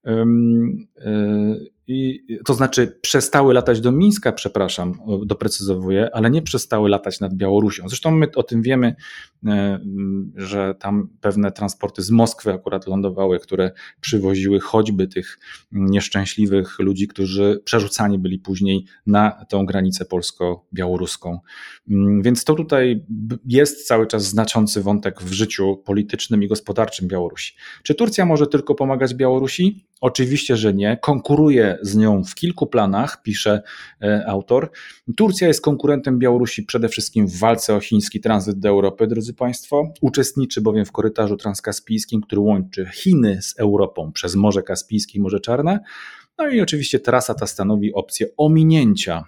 I to znaczy przestały latać do Mińska, przepraszam, doprecyzowuję, ale nie przestały latać nad Białorusią. Zresztą my o tym wiemy, że tam pewne transporty z Moskwy akurat lądowały, które przywoziły choćby tych nieszczęśliwych ludzi, którzy przerzucani byli później na tą granicę polsko-białoruską. Więc to tutaj jest cały czas znaczący wątek w życiu politycznym i gospodarczym Białorusi. Czy Turcja może tylko pomagać Białorusi? Oczywiście, że nie. Konkuruje współpracuje z nią w kilku planach, pisze autor. Turcja jest konkurentem Białorusi przede wszystkim w walce o chiński tranzyt do Europy, drodzy Państwo. Uczestniczy bowiem w korytarzu transkaspijskim, który łączy Chiny z Europą przez Morze Kaspijskie i Morze Czarne. No i oczywiście trasa ta stanowi opcję ominięcia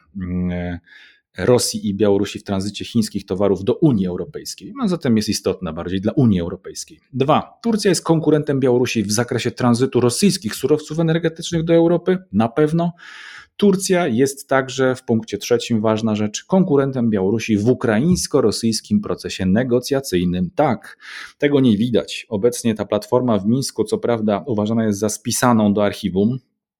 Rosji i Białorusi w tranzycie chińskich towarów do Unii Europejskiej. A zatem jest istotna bardziej dla Unii Europejskiej. Dwa. Turcja jest konkurentem Białorusi w zakresie tranzytu rosyjskich surowców energetycznych do Europy. Na pewno. Turcja jest także, w punkcie trzecim ważna rzecz, konkurentem Białorusi w ukraińsko-rosyjskim procesie negocjacyjnym. Tak, tego nie widać. Obecnie ta platforma w Mińsku, co prawda, uważana jest za spisaną do archiwum,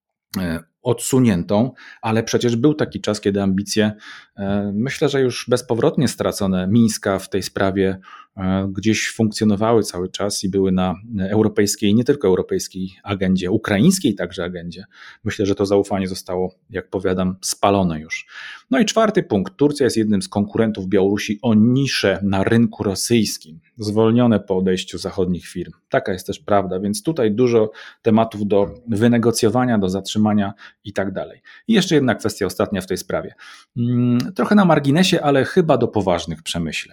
odsuniętą, ale przecież był taki czas, kiedy ambicje, myślę, że już bezpowrotnie stracone Mińska w tej sprawie gdzieś funkcjonowały cały czas i były na europejskiej, nie tylko europejskiej agendzie, ukraińskiej także agendzie. Myślę, że to zaufanie zostało, jak powiadam, spalone już. No i czwarty punkt. Turcja jest jednym z konkurentów Białorusi o niszę na rynku rosyjskim, zwolnione po odejściu zachodnich firm. Taka jest też prawda, więc tutaj dużo tematów do wynegocjowania, do zatrzymania i tak dalej. I jeszcze jedna kwestia ostatnia w tej sprawie. Trochę na marginesie, ale chyba do poważnych przemyśleń.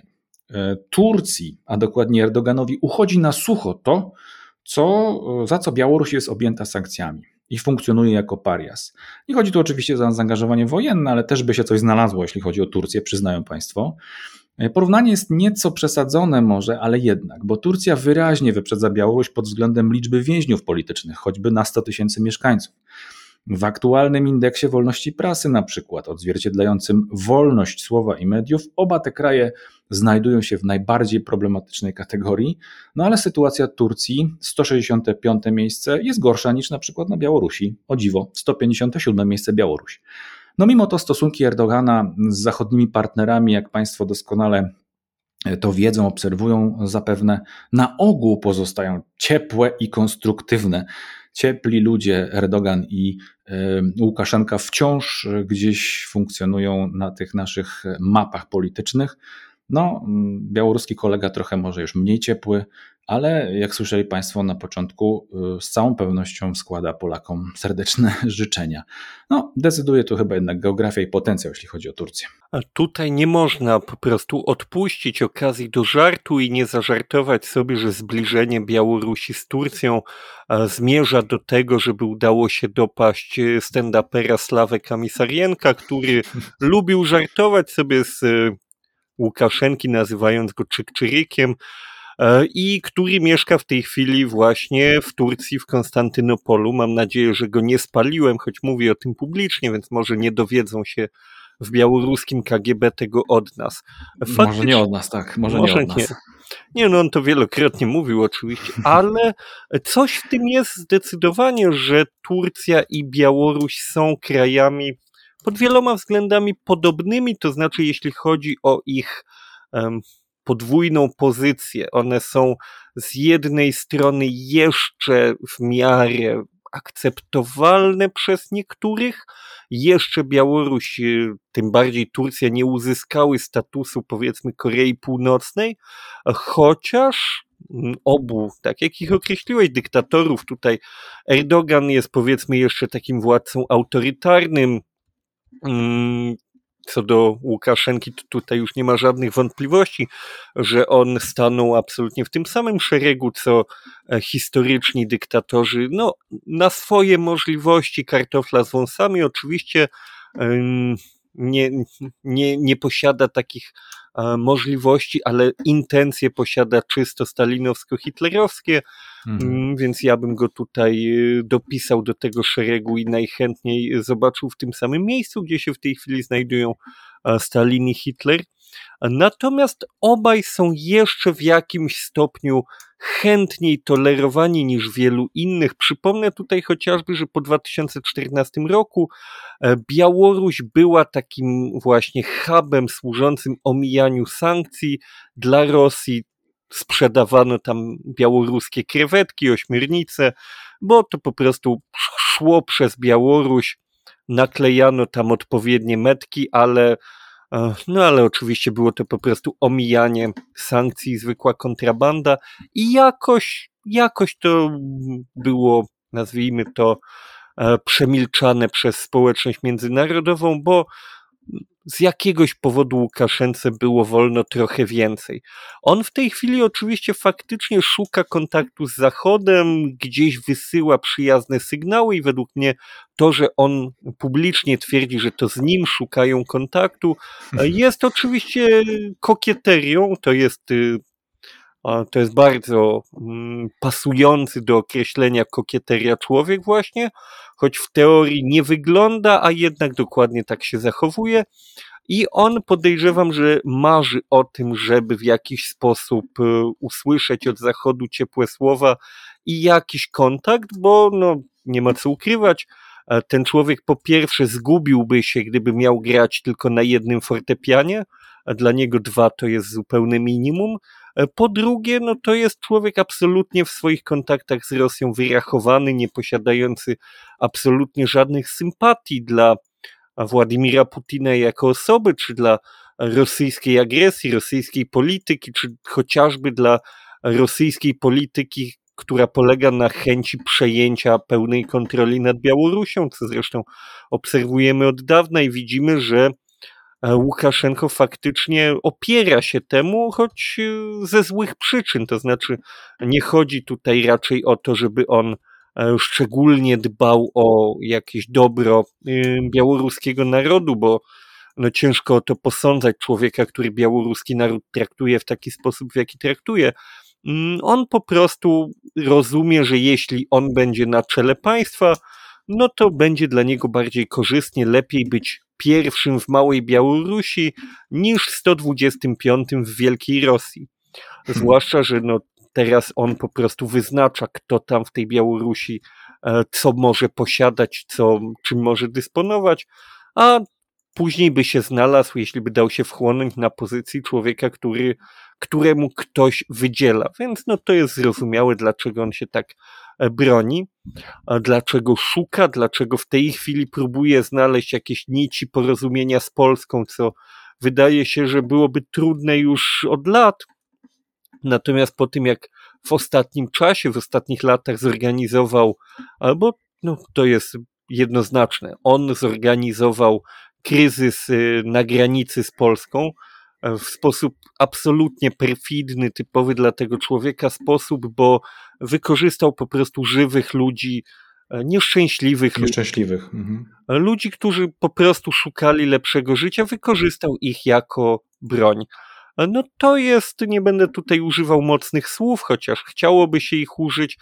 Turcji, a dokładnie Erdoganowi, uchodzi na sucho to, co, za co Białoruś jest objęta sankcjami i funkcjonuje jako parias. Nie chodzi tu oczywiście o zaangażowanie wojenne, ale też by się coś znalazło, jeśli chodzi o Turcję, przyznają Państwo. Porównanie jest nieco przesadzone może, ale jednak, bo Turcja wyraźnie wyprzedza Białoruś pod względem liczby więźniów politycznych, choćby na sto tysięcy mieszkańców. W aktualnym indeksie wolności prasy na przykład, odzwierciedlającym wolność słowa i mediów, oba te kraje znajdują się w najbardziej problematycznej kategorii, no ale sytuacja Turcji, sto sześćdziesiąte piąte miejsce, jest gorsza niż na przykład na Białorusi. O dziwo, sto pięćdziesiąte siódme miejsce Białoruś. No mimo to stosunki Erdogana z zachodnimi partnerami, jak Państwo doskonale to wiedzą, obserwują zapewne, na ogół pozostają ciepłe i konstruktywne. Ciepli ludzie, Erdogan i Łukaszenka, wciąż gdzieś funkcjonują na tych naszych mapach politycznych. No, białoruski kolega trochę może już mniej ciepły, ale jak słyszeli Państwo na początku, z całą pewnością składa Polakom serdeczne życzenia. No, decyduje tu chyba jednak geografia i potencjał, jeśli chodzi o Turcję. A tutaj nie można po prostu odpuścić okazji do żartu i nie zażartować sobie, że zbliżenie Białorusi z Turcją zmierza do tego, żeby udało się dopaść stand-upera Slawę Kamisarienka, który lubił żartować sobie z Łukaszenki, nazywając go Czykczyrykiem, i który mieszka w tej chwili właśnie w Turcji, w Konstantynopolu. Mam nadzieję, że go nie spaliłem, choć mówię o tym publicznie, więc może nie dowiedzą się w białoruskim K G B tego od nas. Faktycznie, może nie od nas, tak, może, może nie od nas. Nie. nie, no on to wielokrotnie mówił oczywiście, ale coś w tym jest zdecydowanie, że Turcja i Białoruś są krajami pod wieloma względami podobnymi, to znaczy jeśli chodzi o ich um, podwójną pozycję. One są z jednej strony jeszcze w miarę akceptowalne przez niektórych, jeszcze Białoruś, tym bardziej Turcja, nie uzyskały statusu, powiedzmy, Korei Północnej, chociaż obu, tak jak ich określiłeś, dyktatorów, tutaj Erdogan jest, powiedzmy, jeszcze takim władcą autorytarnym. Co do Łukaszenki, to tutaj już nie ma żadnych wątpliwości, że on stanął absolutnie w tym samym szeregu, co historyczni dyktatorzy, no, na swoje możliwości kartofla z wąsami. Oczywiście nie, nie, nie posiada takich możliwości, ale intencje posiada czysto stalinowsko-hitlerowskie, mhm. więc ja bym go tutaj dopisał do tego szeregu i najchętniej zobaczył w tym samym miejscu, gdzie się w tej chwili znajdują Stalin i Hitler. Natomiast obaj są jeszcze w jakimś stopniu chętniej tolerowani niż wielu innych. Przypomnę tutaj chociażby, że po dwa tysiące czternastym roku Białoruś była takim właśnie hubem służącym omijaniu sankcji dla Rosji. Sprzedawano tam białoruskie krewetki, ośmiornice, bo to po prostu szło przez Białoruś, naklejano tam odpowiednie metki, ale no ale oczywiście było to po prostu omijanie sankcji, zwykła kontrabanda i jakoś, jakoś to było, nazwijmy to, przemilczane przez społeczność międzynarodową, bo z jakiegoś powodu Łukaszence było wolno trochę więcej. On w tej chwili oczywiście faktycznie szuka kontaktu z Zachodem, gdzieś wysyła przyjazne sygnały i według mnie to, że on publicznie twierdzi, że to z nim szukają kontaktu, jest oczywiście kokieterią, to jest to jest bardzo pasujący do określenia kokieteria człowiek właśnie, choć w teorii nie wygląda, a jednak dokładnie tak się zachowuje i on podejrzewam, że marzy o tym, żeby w jakiś sposób usłyszeć od Zachodu ciepłe słowa i jakiś kontakt, bo no nie ma co ukrywać, ten człowiek po pierwsze zgubiłby się, gdyby miał grać tylko na jednym fortepianie, a dla niego dwa to jest zupełne minimum. Po drugie, no to jest człowiek absolutnie w swoich kontaktach z Rosją wyrachowany, nie posiadający absolutnie żadnych sympatii dla Władimira Putina jako osoby, czy dla rosyjskiej agresji, rosyjskiej polityki, czy chociażby dla rosyjskiej polityki, która polega na chęci przejęcia pełnej kontroli nad Białorusią, co zresztą obserwujemy od dawna i widzimy, że Łukaszenko faktycznie opiera się temu, choć ze złych przyczyn, to znaczy nie chodzi tutaj raczej o to, żeby on szczególnie dbał o jakieś dobro białoruskiego narodu, bo no ciężko o to posądzać człowieka, który białoruski naród traktuje w taki sposób, w jaki traktuje. On po prostu rozumie, że jeśli on będzie na czele państwa, no to będzie dla niego bardziej korzystnie, lepiej być pierwszym w Małej Białorusi niż sto dwudziestym piątym w Wielkiej Rosji. Zwłaszcza, że no teraz on po prostu wyznacza, kto tam w tej Białorusi co może posiadać, co, czym może dysponować, a później by się znalazł, jeśli by dał się wchłonąć na pozycji człowieka, który, któremu ktoś wydziela. Więc no to jest zrozumiałe, dlaczego on się tak broni, dlaczego szuka, dlaczego w tej chwili próbuje znaleźć jakieś nici porozumienia z Polską, co wydaje się, że byłoby trudne już od lat. Natomiast po tym, jak w ostatnim czasie, w ostatnich latach zorganizował, albo no to jest jednoznaczne, on zorganizował kryzys na granicy z Polską w sposób absolutnie perfidny, typowy dla tego człowieka sposób, bo wykorzystał po prostu żywych ludzi, nieszczęśliwych, nieszczęśliwych. Mhm. ludzi, którzy po prostu szukali lepszego życia, wykorzystał ich jako broń. No to jest, nie będę tutaj używał mocnych słów, chociaż chciałoby się ich użyć.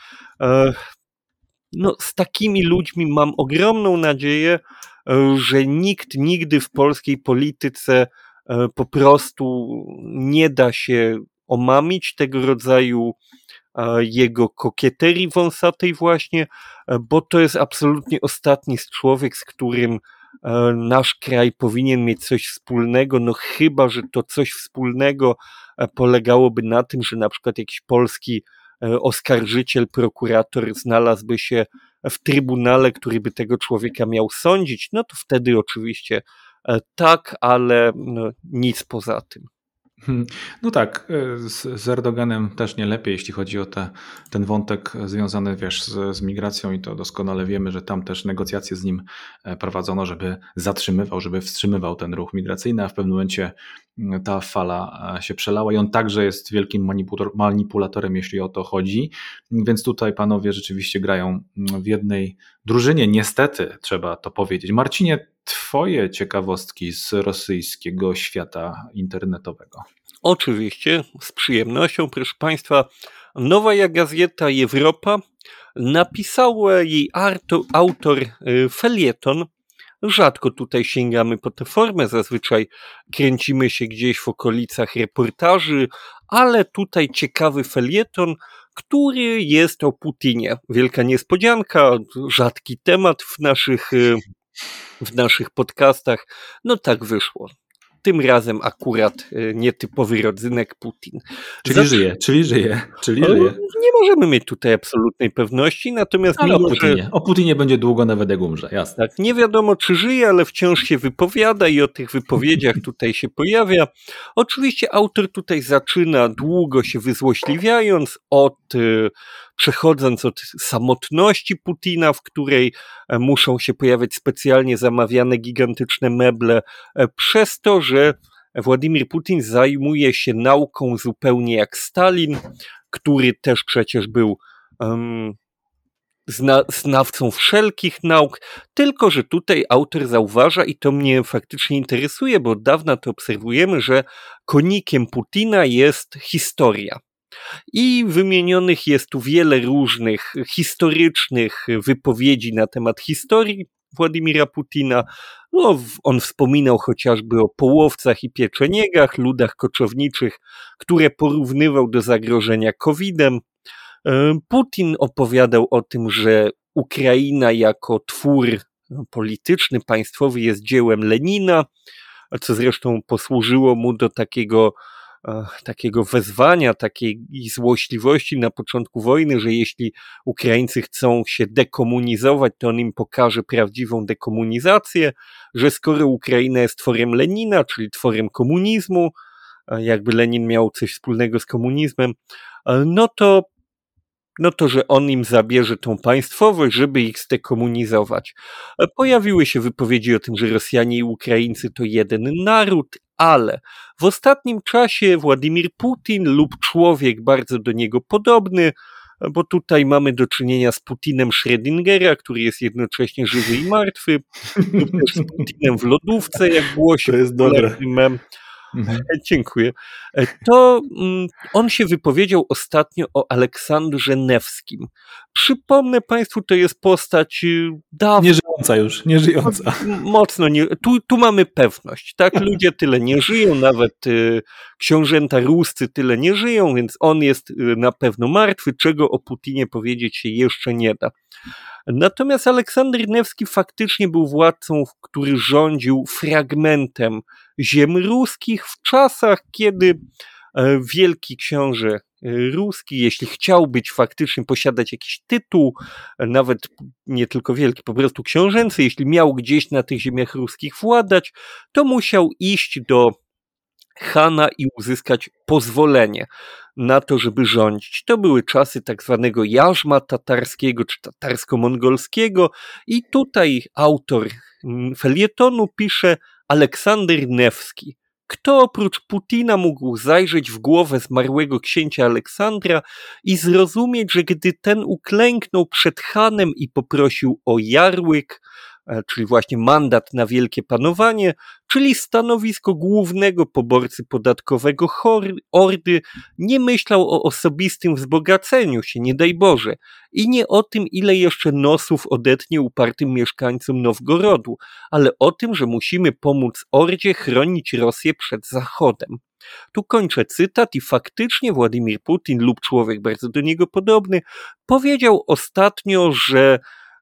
No z takimi ludźmi mam ogromną nadzieję, że nikt nigdy w polskiej polityce po prostu nie da się omamić tego rodzaju jego kokieterii wąsatej właśnie, bo to jest absolutnie ostatni człowiek, z którym nasz kraj powinien mieć coś wspólnego, no chyba, że to coś wspólnego polegałoby na tym, że na przykład jakiś polski oskarżyciel, prokurator znalazłby się w trybunale, który by tego człowieka miał sądzić, no to wtedy oczywiście tak, ale no, nic poza tym. No tak, z, z Erdoganem też nie lepiej, jeśli chodzi o te, ten wątek związany, wiesz, z, z migracją i to doskonale wiemy, że tam też negocjacje z nim prowadzono, żeby zatrzymywał, żeby wstrzymywał ten ruch migracyjny, a w pewnym momencie ta fala się przelała i on także jest wielkim manipulatorem, jeśli o to chodzi, więc tutaj panowie rzeczywiście grają w jednej drużynie, niestety trzeba to powiedzieć. Marcinie, twoje ciekawostki z rosyjskiego świata internetowego. Oczywiście, z przyjemnością, proszę Państwa. Nowa Gazeta Europa napisał jej autor felieton. Rzadko tutaj sięgamy po tę formę, zazwyczaj kręcimy się gdzieś w okolicach reportaży, ale tutaj ciekawy felieton, który jest o Putinie. Wielka niespodzianka, rzadki temat w naszych w naszych podcastach. No tak wyszło. Tym razem akurat nietypowy rodzynek Putin. Czyli Zawsze... żyje, czyli żyje, czyli no, żyje. Nie możemy mieć tutaj absolutnej pewności, natomiast ale mimo, o Putinie. że... O Putinie będzie długo nawet jak umrze, jasne. Tak, nie wiadomo czy żyje, ale wciąż się wypowiada i o tych wypowiedziach tutaj się pojawia. Oczywiście autor tutaj zaczyna długo się wyzłośliwiając od przechodząc od samotności Putina, w której muszą się pojawiać specjalnie zamawiane gigantyczne meble, przez to, że Władimir Putin zajmuje się nauką zupełnie jak Stalin, który też przecież był um, zna, znawcą wszelkich nauk, tylko że tutaj autor zauważa, i to mnie faktycznie interesuje, bo od dawna to obserwujemy, że konikiem Putina jest historia. I wymienionych jest tu wiele różnych historycznych wypowiedzi na temat historii Władimira Putina. No, on wspominał chociażby o połowcach i pieczeniegach, ludach koczowniczych, które porównywał do zagrożenia kowidem. Putin opowiadał o tym, że Ukraina jako twór polityczny, państwowy jest dziełem Lenina, co zresztą posłużyło mu do takiego takiego wezwania, takiej złośliwości na początku wojny, że jeśli Ukraińcy chcą się dekomunizować, to on im pokaże prawdziwą dekomunizację, że skoro Ukraina jest tworem Lenina, czyli tworem komunizmu, jakby Lenin miał coś wspólnego z komunizmem, no to no to, że on im zabierze tą państwowość, żeby ich zdekomunizować. Pojawiły się wypowiedzi o tym, że Rosjanie i Ukraińcy to jeden naród, ale w ostatnim czasie Władimir Putin lub człowiek bardzo do niego podobny, bo tutaj mamy do czynienia z Putinem Schrödingera, który jest jednocześnie żywy i martwy, lub też z Putinem w lodówce, jak głosi. To jest dobre. Mem. Mhm. Dziękuję. To um, on się wypowiedział ostatnio o Aleksandrze Newskim. Przypomnę Państwu, to jest postać dawna. Nieżyjąca już, nieżyjąca. Mocno, nie, tu, tu mamy pewność, tak? Ludzie tyle nie żyją, nawet y, książęta ruscy tyle nie żyją, więc on jest y, na pewno martwy, czego o Putinie powiedzieć się jeszcze nie da. Natomiast Aleksander Newski faktycznie był władcą, który rządził fragmentem ziem ruskich w czasach, kiedy wielki książę ruski, jeśli chciał być faktycznie, posiadać jakiś tytuł, nawet nie tylko wielki, po prostu książęcy, jeśli miał gdzieś na tych ziemiach ruskich władać, to musiał iść do Hana i uzyskać pozwolenie na to, żeby rządzić. To były czasy tak zwanego jarzma tatarskiego czy tatarsko-mongolskiego i tutaj autor felietonu pisze Aleksander Newski. Kto oprócz Putina mógł zajrzeć w głowę zmarłego księcia Aleksandra i zrozumieć, że gdy ten uklęknął przed Hanem i poprosił o jarłyk, czyli właśnie mandat na wielkie panowanie, czyli stanowisko głównego poborcy podatkowego Ordy, nie myślał o osobistym wzbogaceniu się, nie daj Boże, i nie o tym, ile jeszcze nosów odetnie upartym mieszkańcom Nowgorodu, ale o tym, że musimy pomóc Ordzie chronić Rosję przed Zachodem. Tu kończę cytat i faktycznie Władimir Putin lub człowiek bardzo do niego podobny powiedział ostatnio, że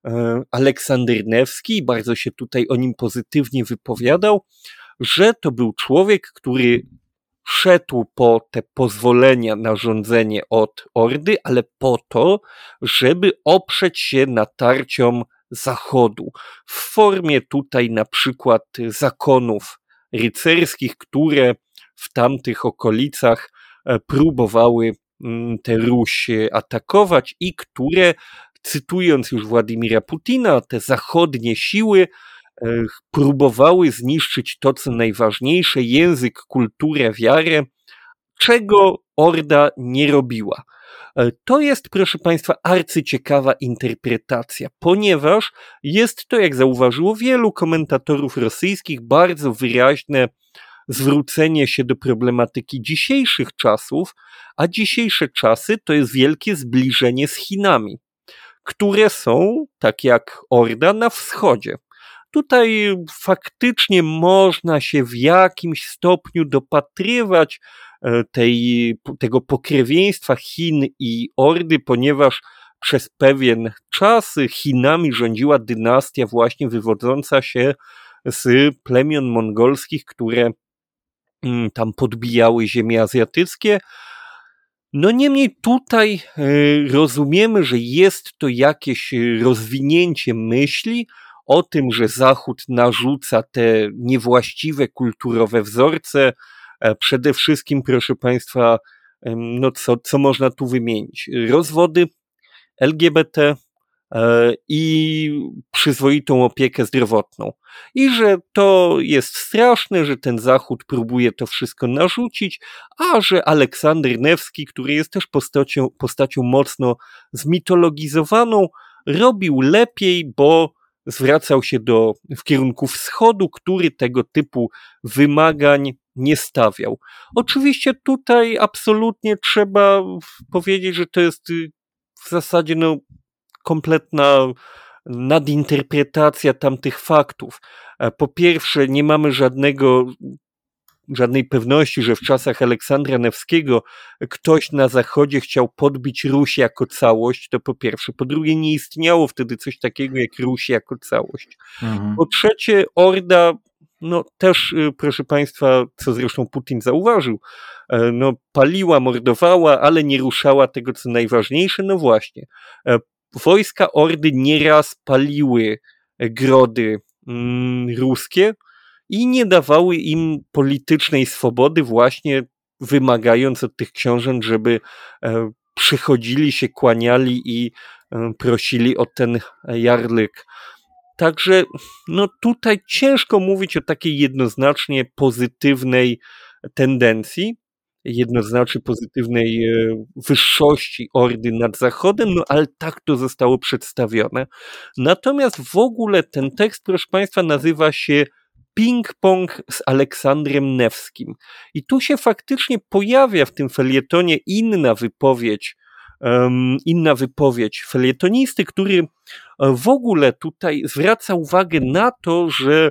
Aleksander Newski, bardzo się tutaj o nim pozytywnie wypowiadał, że to był człowiek, który szedł po te pozwolenia na rządzenie od Ordy, ale po to, żeby oprzeć się natarciom Zachodu. W formie tutaj na przykład zakonów rycerskich, które w tamtych okolicach próbowały tę Ruś atakować i które, cytując już Władimira Putina, te zachodnie siły e, próbowały zniszczyć to, co najważniejsze, język, kulturę, wiarę, czego Orda nie robiła. E, to jest, proszę Państwa, arcyciekawa interpretacja, ponieważ jest to, jak zauważyło wielu komentatorów rosyjskich, bardzo wyraźne zwrócenie się do problematyki dzisiejszych czasów, a dzisiejsze czasy to jest wielkie zbliżenie z Chinami, które są, tak jak Orda, na wschodzie. Tutaj faktycznie można się w jakimś stopniu dopatrywać tej, tego pokrewieństwa Chin i Ordy, ponieważ przez pewien czas Chinami rządziła dynastia właśnie wywodząca się z plemion mongolskich, które tam podbijały ziemie azjatyckie. No niemniej tutaj rozumiemy, że jest to jakieś rozwinięcie myśli o tym, że Zachód narzuca te niewłaściwe kulturowe wzorce. Przede wszystkim, proszę Państwa, no co, co można tu wymienić? Rozwody, L G B T i przyzwoitą opiekę zdrowotną. I że to jest straszne, że ten Zachód próbuje to wszystko narzucić, a że Aleksander Newski, który jest też postacią, postacią mocno zmitologizowaną, robił lepiej, bo zwracał się do, w kierunku wschodu, który tego typu wymagań nie stawiał. Oczywiście tutaj absolutnie trzeba powiedzieć, że to jest w zasadzie no kompletna nadinterpretacja tamtych faktów. Po pierwsze, nie mamy żadnego, żadnej pewności, że w czasach Aleksandra Newskiego ktoś na Zachodzie chciał podbić Ruś jako całość, to po pierwsze. Po drugie, nie istniało wtedy coś takiego jak Ruś jako całość. Mhm. Po trzecie, Orda, no też, proszę Państwa, co zresztą Putin zauważył, no paliła, mordowała, ale nie ruszała tego, co najważniejsze, no właśnie. Wojska Ordy nieraz paliły grody mm, ruskie i nie dawały im politycznej swobody, właśnie wymagając od tych książąt, żeby e, przychodzili się, kłaniali i e, prosili o ten jarlyk. Także no tutaj ciężko mówić o takiej jednoznacznie pozytywnej tendencji, jednoznacznie pozytywnej wyższości Ordy nad Zachodem, no ale tak to zostało przedstawione. Natomiast w ogóle ten tekst, proszę Państwa, nazywa się Ping-pong z Aleksandrem Newskim. I tu się faktycznie pojawia w tym felietonie inna wypowiedź, um, inna wypowiedź felietonisty, który w ogóle tutaj zwraca uwagę na to, że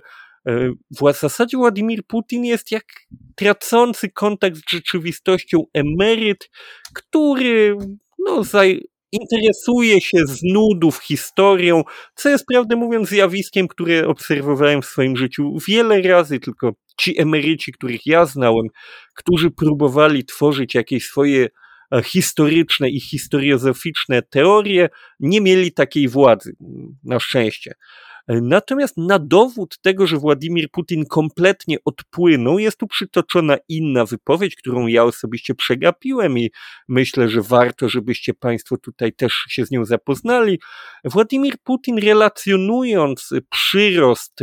w zasadzie Władimir Putin jest jak tracący kontakt z rzeczywistością emeryt, który no, interesuje się z nudów historią, co jest prawdę mówiąc zjawiskiem, które obserwowałem w swoim życiu wiele razy, tylko ci emeryci, których ja znałem, którzy próbowali tworzyć jakieś swoje historyczne i historiozoficzne teorie, nie mieli takiej władzy, na szczęście. Natomiast na dowód tego, że Władimir Putin kompletnie odpłynął, jest tu przytoczona inna wypowiedź, którą ja osobiście przegapiłem i myślę, że warto, żebyście Państwo tutaj też się z nią zapoznali. Władimir Putin, relacjonując przyrost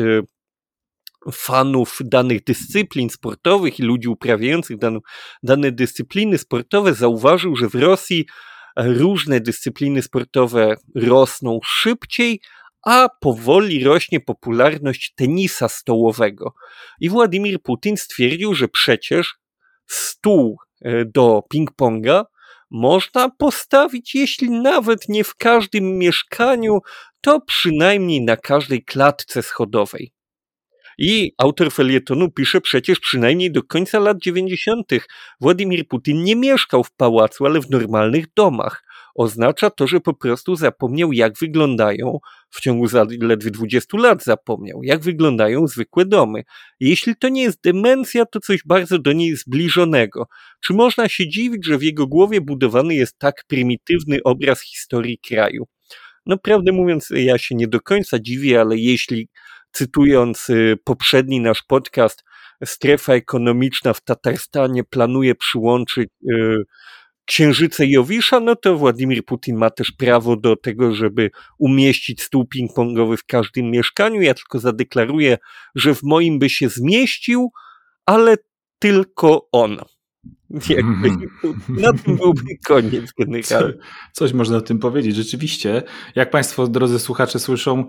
fanów danych dyscyplin sportowych i ludzi uprawiających dane, dane dyscypliny sportowe, zauważył, że w Rosji różne dyscypliny sportowe rosną szybciej, a powoli rośnie popularność tenisa stołowego. I Władimir Putin stwierdził, że przecież stół do ping-ponga można postawić, jeśli nawet nie w każdym mieszkaniu, to przynajmniej na każdej klatce schodowej. I autor felietonu pisze przecież przynajmniej do końca lat dziewięćdziesiątych Władimir Putin nie mieszkał w pałacu, ale w normalnych domach. Oznacza to, że po prostu zapomniał, jak wyglądają, w ciągu zaledwie dwudziestu lat zapomniał, jak wyglądają zwykłe domy. Jeśli to nie jest demencja, to coś bardzo do niej zbliżonego. Czy można się dziwić, że w jego głowie budowany jest tak prymitywny obraz historii kraju? No prawdę mówiąc, ja się nie do końca dziwię, ale jeśli, cytując poprzedni nasz podcast, strefa ekonomiczna w Tatarstanie planuje przyłączyć yy, Księżyce Jowisza, no to Władimir Putin ma też prawo do tego, żeby umieścić stół ping-pongowy w każdym mieszkaniu. Ja tylko zadeklaruję, że w moim by się zmieścił, ale tylko on. Jakby, na tym byłby koniec generalnie. Coś można o tym powiedzieć. Rzeczywiście, jak Państwo, drodzy słuchacze, słyszą,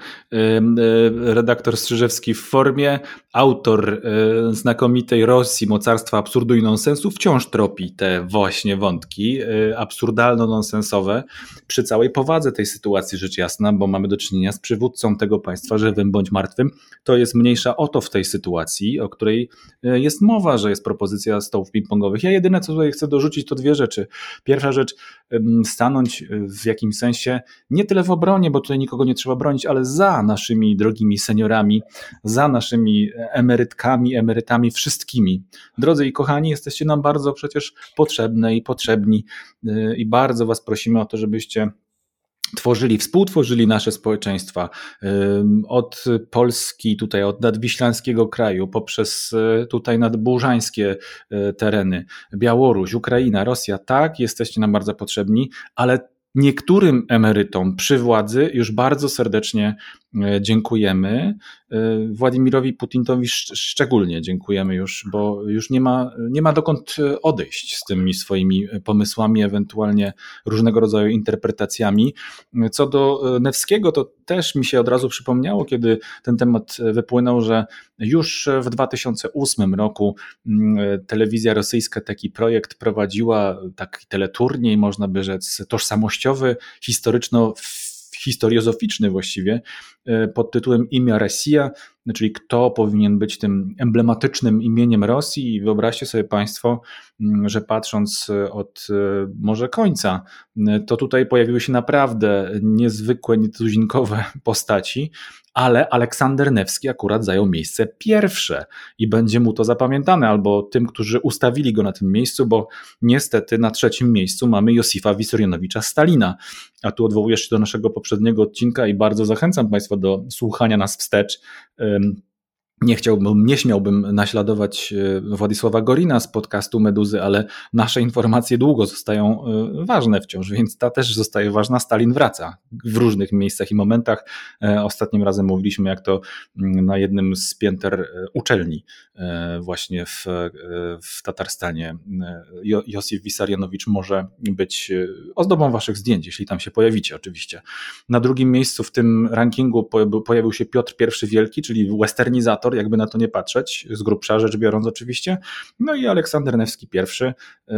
redaktor Strzyżewski w formie, autor znakomitej Rosji, mocarstwa absurdu i nonsensu, wciąż tropi te właśnie wątki absurdalno-nonsensowe przy całej powadze tej sytuacji, rzecz jasna, bo mamy do czynienia z przywódcą tego państwa, żywym bądź martwym. To jest mniejsza o to w tej sytuacji, o której jest mowa, że jest propozycja stołów ping-pongowych. Ja jedyne, co tutaj chcę dorzucić, to dwie rzeczy. Pierwsza rzecz, stanąć w jakimś sensie nie tyle w obronie, bo tutaj nikogo nie trzeba bronić, ale za naszymi drogimi seniorami, za naszymi emerytkami, emerytami, wszystkimi. Drodzy i kochani, jesteście nam bardzo przecież potrzebne i potrzebni i bardzo Was prosimy o to, żebyście tworzyli, współtworzyli nasze społeczeństwa od Polski, tutaj od nadwiślańskiego kraju, poprzez tutaj nadbułżańskie tereny, Białoruś, Ukraina, Rosja, tak, jesteście nam bardzo potrzebni, ale Niektórym emerytom przy władzy już bardzo serdecznie dziękujemy. Władimirowi Putinowi szczególnie dziękujemy już, bo już nie ma, nie ma dokąd odejść z tymi swoimi pomysłami, ewentualnie różnego rodzaju interpretacjami. Co do Newskiego, to też mi się od razu przypomniało, kiedy ten temat wypłynął, że już w dwa tysiące ósmym roku telewizja rosyjska taki projekt prowadziła, taki teleturniej, można by rzec, tożsamościowy, historyczno historiozoficzny właściwie, pod tytułem Imię Rosja, czyli kto powinien być tym emblematycznym imieniem Rosji. I wyobraźcie sobie Państwo, że patrząc od może końca, to tutaj pojawiły się naprawdę niezwykłe, nietuzinkowe postaci, ale Aleksander Newski akurat zajął miejsce pierwsze i będzie mu to zapamiętane, albo tym, którzy ustawili go na tym miejscu, bo niestety na trzecim miejscu mamy Józefa Wissarionowicza Stalina. A tu odwołuję się do naszego poprzedniego odcinka i bardzo zachęcam Państwa do słuchania nas wstecz. Nie chciałbym, nie śmiałbym naśladować Władysława Gorina z podcastu Meduzy, ale nasze informacje długo zostają ważne wciąż, więc ta też zostaje ważna. Stalin wraca w różnych miejscach i momentach. Ostatnim razem mówiliśmy, jak to na jednym z pięter uczelni właśnie w, w Tatarstanie jo, Józef Wissarionowicz może być ozdobą waszych zdjęć, jeśli tam się pojawicie oczywiście. Na drugim miejscu w tym rankingu pojawił się Piotr I Wielki, czyli westernizator, jakby na to nie patrzeć, z grubsza rzecz biorąc oczywiście. No i Aleksander Newski pierwszy.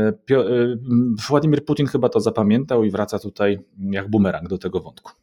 Władimir Putin chyba to zapamiętał i wraca tutaj jak bumerang do tego wątku.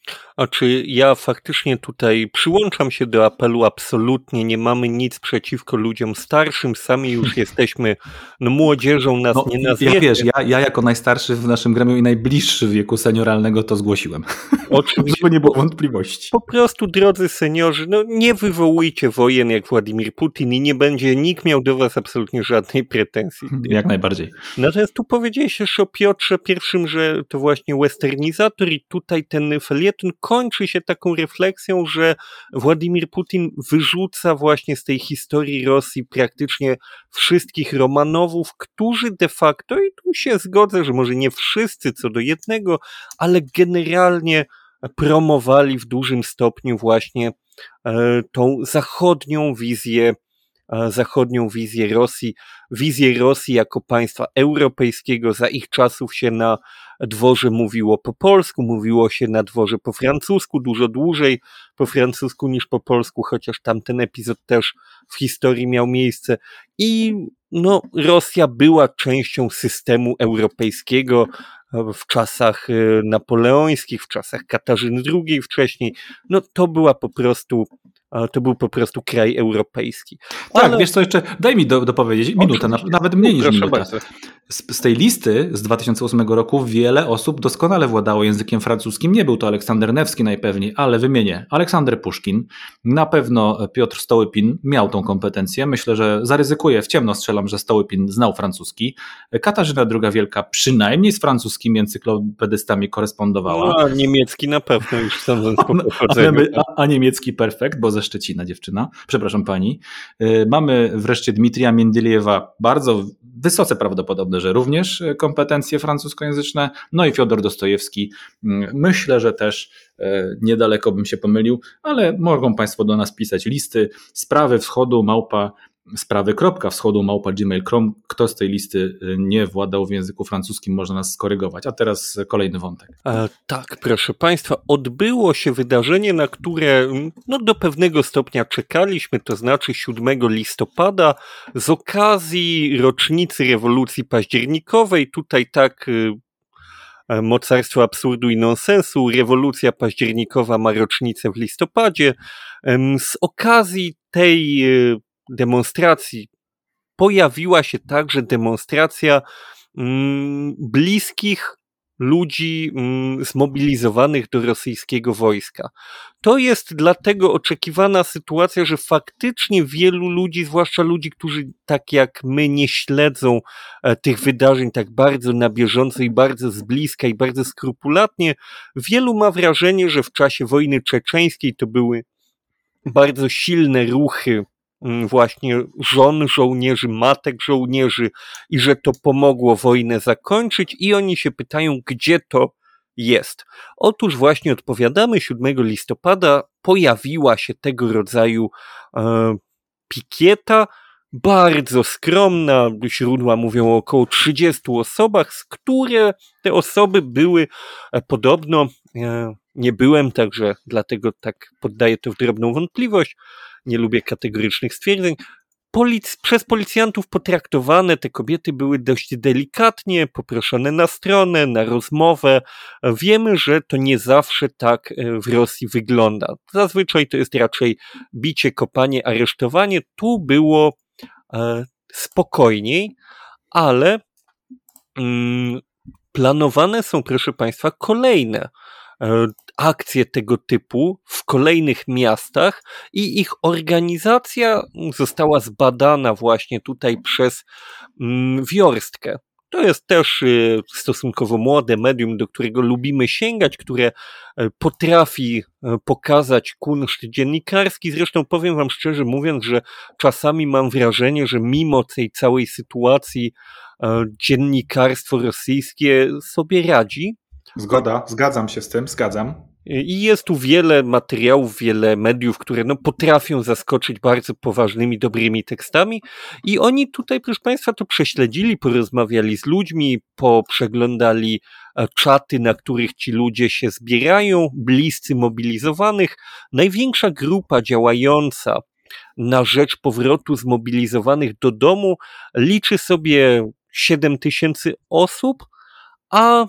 A czy ja faktycznie tutaj przyłączam się do apelu, absolutnie nie mamy nic przeciwko ludziom starszym, sami już jesteśmy no, młodzieżą, nas no, nie nazwiecie. Ja wiesz, ja, ja jako najstarszy w naszym gremium i najbliższy wieku senioralnego to zgłosiłem. Oczywiście. Żeby nie było wątpliwości. Po prostu, drodzy seniorzy, no nie wywołujcie wojen jak Władimir Putin i nie będzie nikt miał do was absolutnie żadnej pretensji. Jak najbardziej. Natomiast tu powiedziałeś jeszcze o Piotrze I, że to właśnie westernizator i tutaj ten felieton kończy się taką refleksją, że Władimir Putin wyrzuca właśnie z tej historii Rosji praktycznie wszystkich Romanowów, którzy de facto, i tu się zgodzę, że może nie wszyscy co do jednego, ale generalnie promowali w dużym stopniu właśnie e, tą zachodnią wizję zachodnią wizję Rosji, wizję Rosji jako państwa europejskiego. Za ich czasów się na dworze mówiło po polsku, mówiło się na dworze po francusku, dużo dłużej po francusku niż po polsku, chociaż tamten epizod też w historii miał miejsce. I no, Rosja była częścią systemu europejskiego w czasach napoleońskich, w czasach Katarzyny drugiej wcześniej. No to była po prostu to był po prostu kraj europejski. Tak, ale... wiesz co jeszcze, daj mi do, dopowiedzieć, minuta, na, nawet mniej niż minuta. Z, z tej listy z dwa tysiące ósmego roku wiele osób doskonale władało językiem francuskim. Nie był to Aleksander Newski najpewniej, ale wymienię Aleksander Puszkin, na pewno Piotr Stołypin miał tą kompetencję. Myślę, że zaryzykuję, w ciemno strzelam, że Stołypin znał francuski. Katarzyna druga Wielka przynajmniej z francuskim encyklopedystami korespondowała. A niemiecki na pewno już sądząc po pochodzeniu. A, a, a niemiecki perfekt, bo ze Szczecina dziewczyna, przepraszam pani. Mamy wreszcie Dmitrija Mendelejewa, bardzo wysoce prawdopodobne, że również kompetencje francuskojęzyczne, no i Fiodor Dostojewski. Myślę, że też niedaleko bym się pomylił, ale mogą Państwo do nas pisać listy, sprawy wschodu, małpa, sprawy kropka wschodu, małpa gmail kropka com. Kto z tej listy nie władał w języku francuskim, może nas skorygować. A teraz kolejny wątek. E, tak, proszę Państwa, odbyło się wydarzenie, na które no, do pewnego stopnia czekaliśmy, to znaczy siódmego listopada z okazji rocznicy rewolucji październikowej. Tutaj tak e, mocarstwo absurdu i nonsensu, rewolucja październikowa ma rocznicę w listopadzie. E, z okazji tej e, demonstracji pojawiła się także demonstracja mm, bliskich ludzi mm, zmobilizowanych do rosyjskiego wojska. To jest dlatego oczekiwana sytuacja, że faktycznie wielu ludzi, zwłaszcza ludzi, którzy tak jak my nie śledzą e, tych wydarzeń tak bardzo na bieżąco i bardzo z bliska i bardzo skrupulatnie, wielu ma wrażenie, że w czasie wojny czeczeńskiej to były bardzo silne ruchy właśnie żon żołnierzy, matek żołnierzy i że to pomogło wojnę zakończyć i oni się pytają, gdzie to jest? Otóż właśnie odpowiadamy, siódmego listopada pojawiła się tego rodzaju e, pikieta, bardzo skromna, źródła mówią o około trzydziestu osobach, z które te osoby były e, podobno, e, nie byłem, także dlatego tak poddaję to w drobną wątpliwość, nie lubię kategorycznych stwierdzeń, Polic- przez policjantów potraktowane te kobiety były dość delikatnie, poproszone na stronę, na rozmowę. Wiemy, że to nie zawsze tak w Rosji wygląda. Zazwyczaj to jest raczej bicie, kopanie, aresztowanie. Tu było e, spokojniej, ale mm, planowane są, proszę Państwa, kolejne e, akcje tego typu w kolejnych miastach i ich organizacja została zbadana właśnie tutaj przez mm, Wiorstkę. To jest też y, stosunkowo młode medium, do którego lubimy sięgać, które y, potrafi y, pokazać kunszt dziennikarski. Zresztą powiem wam szczerze mówiąc, że czasami mam wrażenie, że mimo tej całej sytuacji y, dziennikarstwo rosyjskie sobie radzi. Zgoda, zgadzam się z tym, zgadzam. I jest tu wiele materiałów, wiele mediów, które no, potrafią zaskoczyć bardzo poważnymi, dobrymi tekstami i oni tutaj, proszę Państwa, to prześledzili, porozmawiali z ludźmi, poprzeglądali czaty, na których ci ludzie się zbierają, bliscy mobilizowanych. Największa grupa działająca na rzecz powrotu zmobilizowanych do domu liczy sobie siedem tysięcy osób, a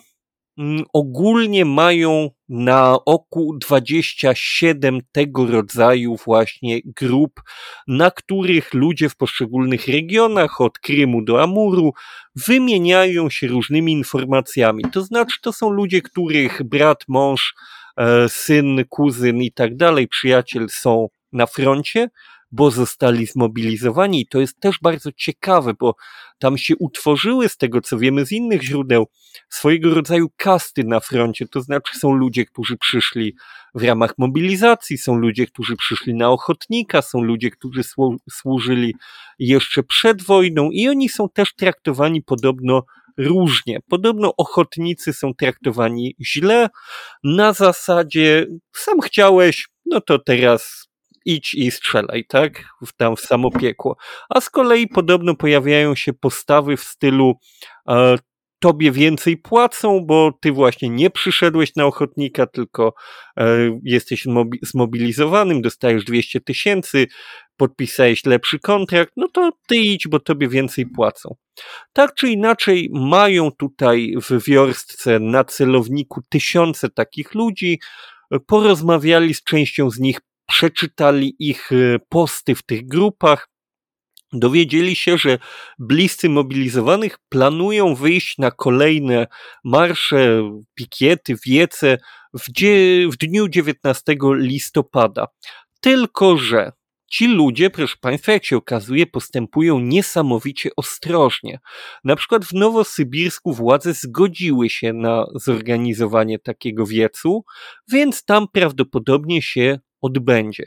ogólnie mają na oku dwadzieścia siedem tego rodzaju właśnie grup, na których ludzie w poszczególnych regionach, od Krymu do Amuru, wymieniają się różnymi informacjami. To znaczy, to są ludzie, których brat, mąż, syn, kuzyn i tak dalej, przyjaciel są na froncie, bo zostali zmobilizowani i to jest też bardzo ciekawe, bo tam się utworzyły, z tego co wiemy z innych źródeł, swojego rodzaju kasty na froncie, to znaczy są ludzie, którzy przyszli w ramach mobilizacji, są ludzie, którzy przyszli na ochotnika, są ludzie, którzy słu- służyli jeszcze przed wojną i oni są też traktowani podobno różnie. Podobno ochotnicy są traktowani źle, na zasadzie sam chciałeś, no to teraz idź i strzelaj, tak? Tam w samo piekło. A z kolei podobno pojawiają się postawy w stylu e, tobie więcej płacą, bo ty właśnie nie przyszedłeś na ochotnika, tylko e, jesteś mobi- zmobilizowanym, dostajesz dwieście tysięcy, podpisałeś lepszy kontrakt, no to ty idź, bo tobie więcej płacą. Tak czy inaczej mają tutaj w Wiorstce na celowniku tysiące takich ludzi, porozmawiali z częścią z nich, przeczytali ich posty w tych grupach, dowiedzieli się, że bliscy mobilizowanych planują wyjść na kolejne marsze, pikiety, wiece w, dzie- w dniu dziewiętnastego listopada. Tylko że ci ludzie, proszę Państwa, jak się okazuje, postępują niesamowicie ostrożnie. Na przykład w Nowosybirsku władze zgodziły się na zorganizowanie takiego wiecu, więc tam prawdopodobnie się odbędzie.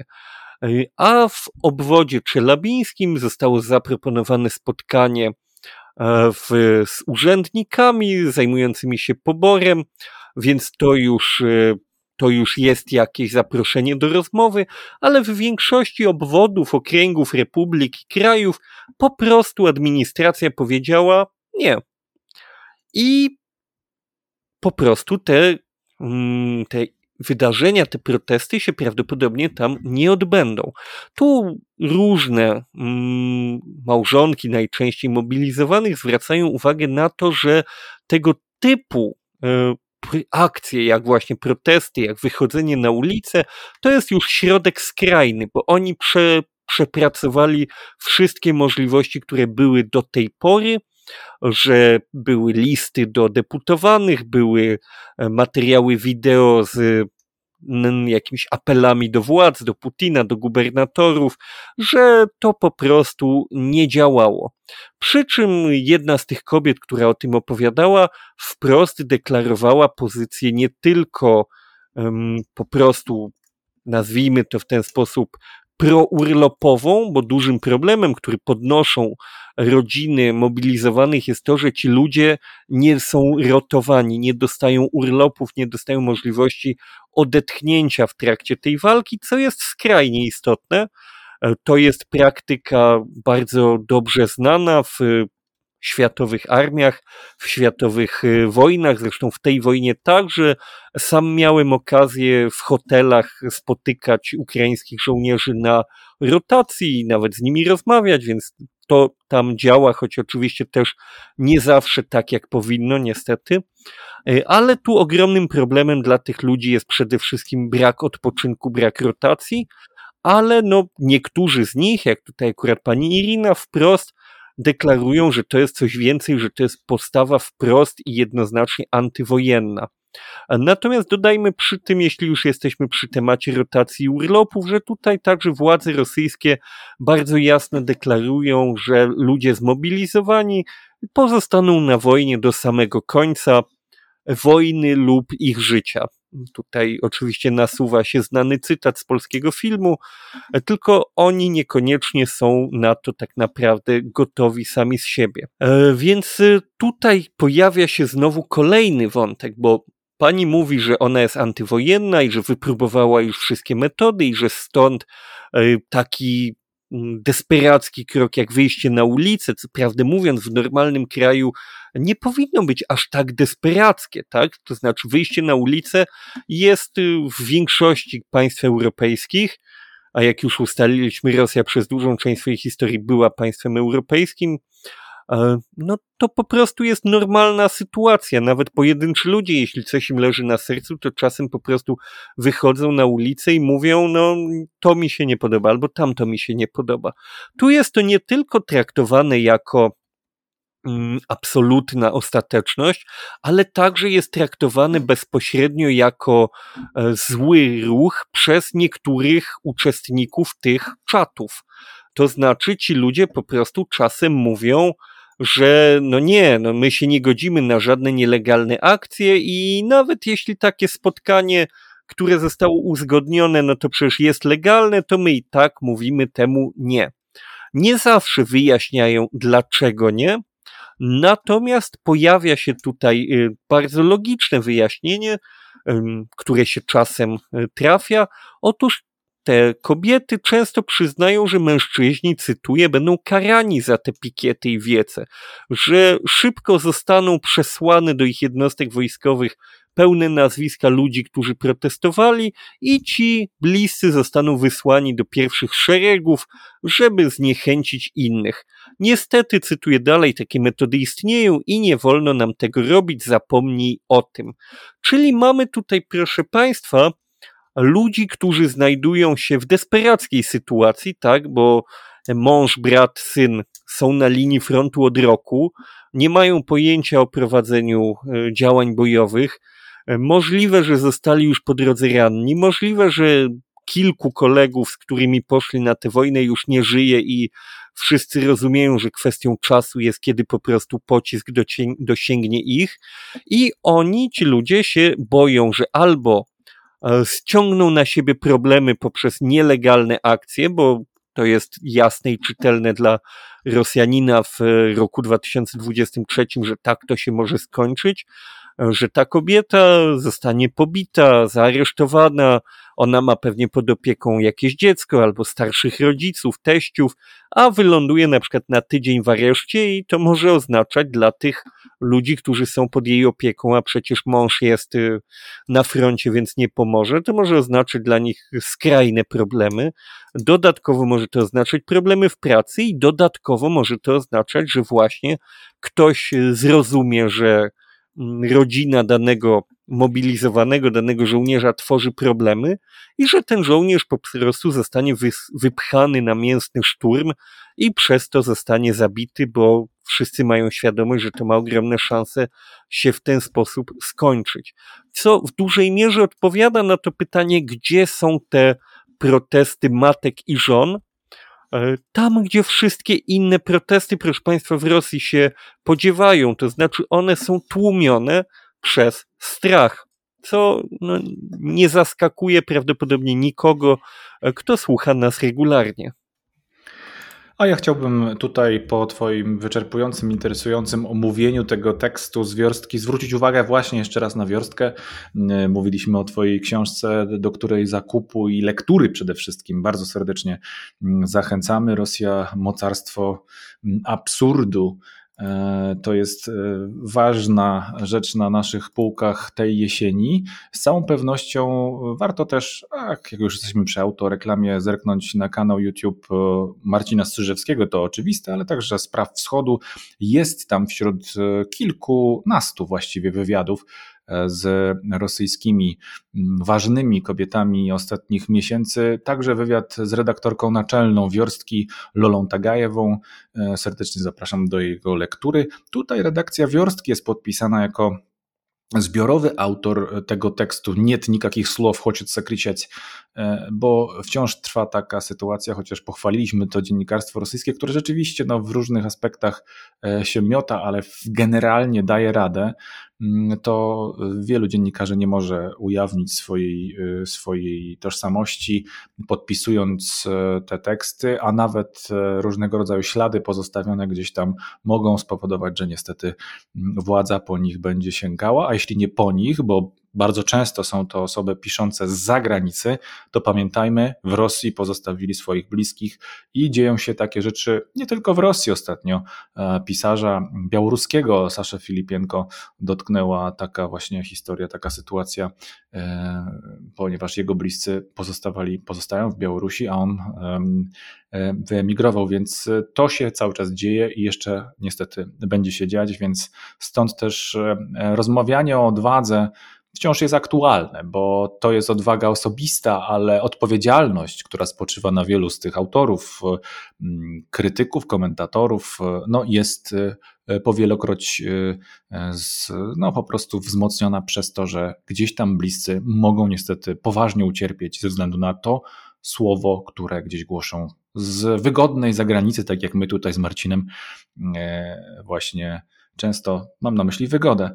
A w obwodzie czelabińskim zostało zaproponowane spotkanie w, z urzędnikami zajmującymi się poborem, więc to już, to już jest jakieś zaproszenie do rozmowy, ale w większości obwodów, okręgów, republik i krajów po prostu administracja powiedziała nie. I po prostu te, te wydarzenia, te protesty się prawdopodobnie tam nie odbędą. Tu różne mm, małżonki, najczęściej mobilizowanych, zwracają uwagę na to, że tego typu y, akcje, jak właśnie protesty, jak wychodzenie na ulicę, to jest już środek skrajny, bo oni prze, przepracowali wszystkie możliwości, które były do tej pory, że były listy do deputowanych, były materiały wideo z jakimiś apelami do władz, do Putina, do gubernatorów, że to po prostu nie działało. Przy czym jedna z tych kobiet, która o tym opowiadała, wprost deklarowała pozycję nie tylko um, po prostu, nazwijmy to w ten sposób, prourlopową, bo dużym problemem, który podnoszą rodziny mobilizowanych jest to, że ci ludzie nie są rotowani, nie dostają urlopów, nie dostają możliwości odetchnięcia w trakcie tej walki, co jest skrajnie istotne. To jest praktyka bardzo dobrze znana w światowych armiach, w światowych wojnach, zresztą w tej wojnie także. Sam miałem okazję w hotelach spotykać ukraińskich żołnierzy na rotacji i nawet z nimi rozmawiać, więc to tam działa, choć oczywiście też nie zawsze tak, jak powinno, niestety. Ale tu ogromnym problemem dla tych ludzi jest przede wszystkim brak odpoczynku, brak rotacji, ale no niektórzy z nich, jak tutaj akurat pani Irina, wprost deklarują, że to jest coś więcej, że to jest postawa wprost i jednoznacznie antywojenna. Natomiast dodajmy przy tym, jeśli już jesteśmy przy temacie rotacji urlopów, że tutaj także władze rosyjskie bardzo jasno deklarują, że ludzie zmobilizowani pozostaną na wojnie do samego końca wojny lub ich życia. Tutaj oczywiście nasuwa się znany cytat z polskiego filmu, tylko oni niekoniecznie są na to tak naprawdę gotowi sami z siebie. E, więc tutaj pojawia się znowu kolejny wątek, bo pani mówi, że ona jest antywojenna i że wypróbowała już wszystkie metody i że stąd e, taki desperacki krok jak wyjście na ulicę, co prawdę mówiąc w normalnym kraju nie powinno być aż tak desperackie, tak? To znaczy wyjście na ulicę jest w większości państw europejskich, a jak już ustaliliśmy, Rosja przez dużą część swojej historii była państwem europejskim, no to po prostu jest normalna sytuacja. Nawet pojedynczy ludzie, jeśli coś im leży na sercu, to czasem po prostu wychodzą na ulicę i mówią, no to mi się nie podoba, albo tamto mi się nie podoba. Tu jest to nie tylko traktowane jako mm, absolutna ostateczność, ale także jest traktowane bezpośrednio jako e, zły ruch przez niektórych uczestników tych czatów. To znaczy ci ludzie po prostu czasem mówią, że no nie, no my się nie godzimy na żadne nielegalne akcje i nawet jeśli takie spotkanie, które zostało uzgodnione, no to przecież jest legalne, to my i tak mówimy temu nie. Nie zawsze wyjaśniają, dlaczego nie, natomiast pojawia się tutaj bardzo logiczne wyjaśnienie, które się czasem trafia. Otóż te kobiety często przyznają, że mężczyźni, cytuję, będą karani za te pikiety i wiece, że szybko zostaną przesłane do ich jednostek wojskowych pełne nazwiska ludzi, którzy protestowali i ci bliscy zostaną wysłani do pierwszych szeregów, żeby zniechęcić innych. Niestety, cytuję dalej, takie metody istnieją i nie wolno nam tego robić, zapomnij o tym. Czyli mamy tutaj, proszę Państwa, ludzi, którzy znajdują się w desperackiej sytuacji, tak, bo mąż, brat, syn są na linii frontu od roku, nie mają pojęcia o prowadzeniu działań bojowych, możliwe, że zostali już po drodze ranni, możliwe, że kilku kolegów, z którymi poszli na tę wojnę, już nie żyje i wszyscy rozumieją, że kwestią czasu jest, kiedy po prostu pocisk dosięgnie ich i oni, ci ludzie się boją, że albo ściągną na siebie problemy poprzez nielegalne akcje, bo to jest jasne i czytelne dla Rosjanina w roku dwa tysiące dwudziestym trzecim, że tak to się może skończyć, że ta kobieta zostanie pobita, zaaresztowana, ona ma pewnie pod opieką jakieś dziecko albo starszych rodziców, teściów, a wyląduje na przykład na tydzień w areszcie i to może oznaczać dla tych ludzi, którzy są pod jej opieką, a przecież mąż jest na froncie, więc nie pomoże, to może oznaczać dla nich skrajne problemy. Dodatkowo może to oznaczać problemy w pracy i dodatkowo może to oznaczać, że właśnie ktoś zrozumie, że rodzina danego mobilizowanego, danego żołnierza tworzy problemy i że ten żołnierz po prostu zostanie wypchany na mięsny szturm i przez to zostanie zabity, bo wszyscy mają świadomość, że to ma ogromne szanse się w ten sposób skończyć. Co w dużej mierze odpowiada na to pytanie, gdzie są te protesty matek i żon, tam, gdzie wszystkie inne protesty, proszę Państwa, w Rosji się podziewają, to znaczy one są tłumione przez strach. co no, nie zaskakuje prawdopodobnie nikogo, kto słucha nas regularnie. A ja chciałbym tutaj po twoim wyczerpującym, interesującym omówieniu tego tekstu z Wiorstki zwrócić uwagę właśnie jeszcze raz na Wiorstkę. Mówiliśmy o twojej książce, do której zakupu i lektury przede wszystkim bardzo serdecznie zachęcamy. Rosja, mocarstwo absurdu. To jest ważna rzecz na naszych półkach tej jesieni. Z całą pewnością warto też, jak już jesteśmy przy autoreklamie, zerknąć na kanał YouTube Marcina Strzyżewskiego, to oczywiste, ale także Spraw Wschodu. Jest tam wśród kilkunastu właściwie wywiadów z rosyjskimi ważnymi kobietami ostatnich miesięcy. Także wywiad z redaktorką naczelną Wiorstki Lolą Tagajewą. Serdecznie zapraszam do jego lektury. Tutaj redakcja Wiorstki jest podpisana jako zbiorowy autor tego tekstu. Нет никаких слов, хочется кричать, bo wciąż trwa taka sytuacja, chociaż pochwaliliśmy to dziennikarstwo rosyjskie, które rzeczywiście no, w różnych aspektach się miota, ale generalnie daje radę. To wielu dziennikarzy nie może ujawnić swojej, swojej tożsamości, podpisując te teksty, a nawet różnego rodzaju ślady pozostawione gdzieś tam mogą spowodować, że niestety władza po nich będzie sięgała, a jeśli nie po nich, bo bardzo często są to osoby piszące z zagranicy, to pamiętajmy, w Rosji pozostawili swoich bliskich i dzieją się takie rzeczy nie tylko w Rosji ostatnio. Pisarza białoruskiego Saszę Filipienko dotknęła taka właśnie historia, taka sytuacja, ponieważ jego bliscy pozostawali, pozostają w Białorusi, a on wyemigrował, więc to się cały czas dzieje i jeszcze niestety będzie się dziać, więc stąd też rozmawianie o odwadze wciąż jest aktualne, bo to jest odwaga osobista, ale odpowiedzialność, która spoczywa na wielu z tych autorów, krytyków, komentatorów, no jest powielokroć z, no po prostu wzmocniona przez to, że gdzieś tam bliscy mogą niestety poważnie ucierpieć ze względu na to słowo, które gdzieś głoszą z wygodnej zagranicy, tak jak my tutaj z Marcinem właśnie często, mam na myśli wygodę,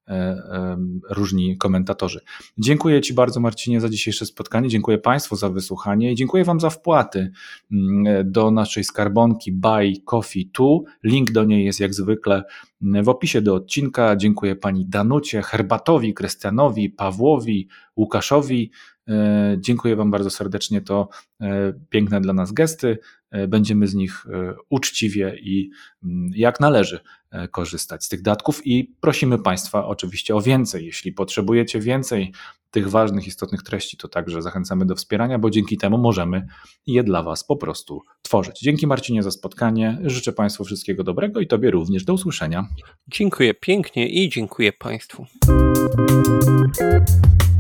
różni komentatorzy. Dziękuję Ci bardzo, Marcinie, za dzisiejsze spotkanie, dziękuję Państwu za wysłuchanie i dziękuję Wam za wpłaty do naszej skarbonki Buy Coffee Tu. Link do niej jest jak zwykle w opisie do odcinka. Dziękuję Pani Danucie, Herbatowi, Krystianowi, Pawłowi, Łukaszowi. Dziękuję Wam bardzo serdecznie, to piękne dla nas gesty. Będziemy z nich uczciwie i jak należy korzystać z tych datków i prosimy Państwa oczywiście o więcej. Jeśli potrzebujecie więcej tych ważnych, istotnych treści, to także zachęcamy do wspierania, bo dzięki temu możemy je dla Was po prostu tworzyć. Dzięki Marcinie za spotkanie, życzę Państwu wszystkiego dobrego i Tobie również. Do usłyszenia. Dziękuję pięknie i dziękuję Państwu.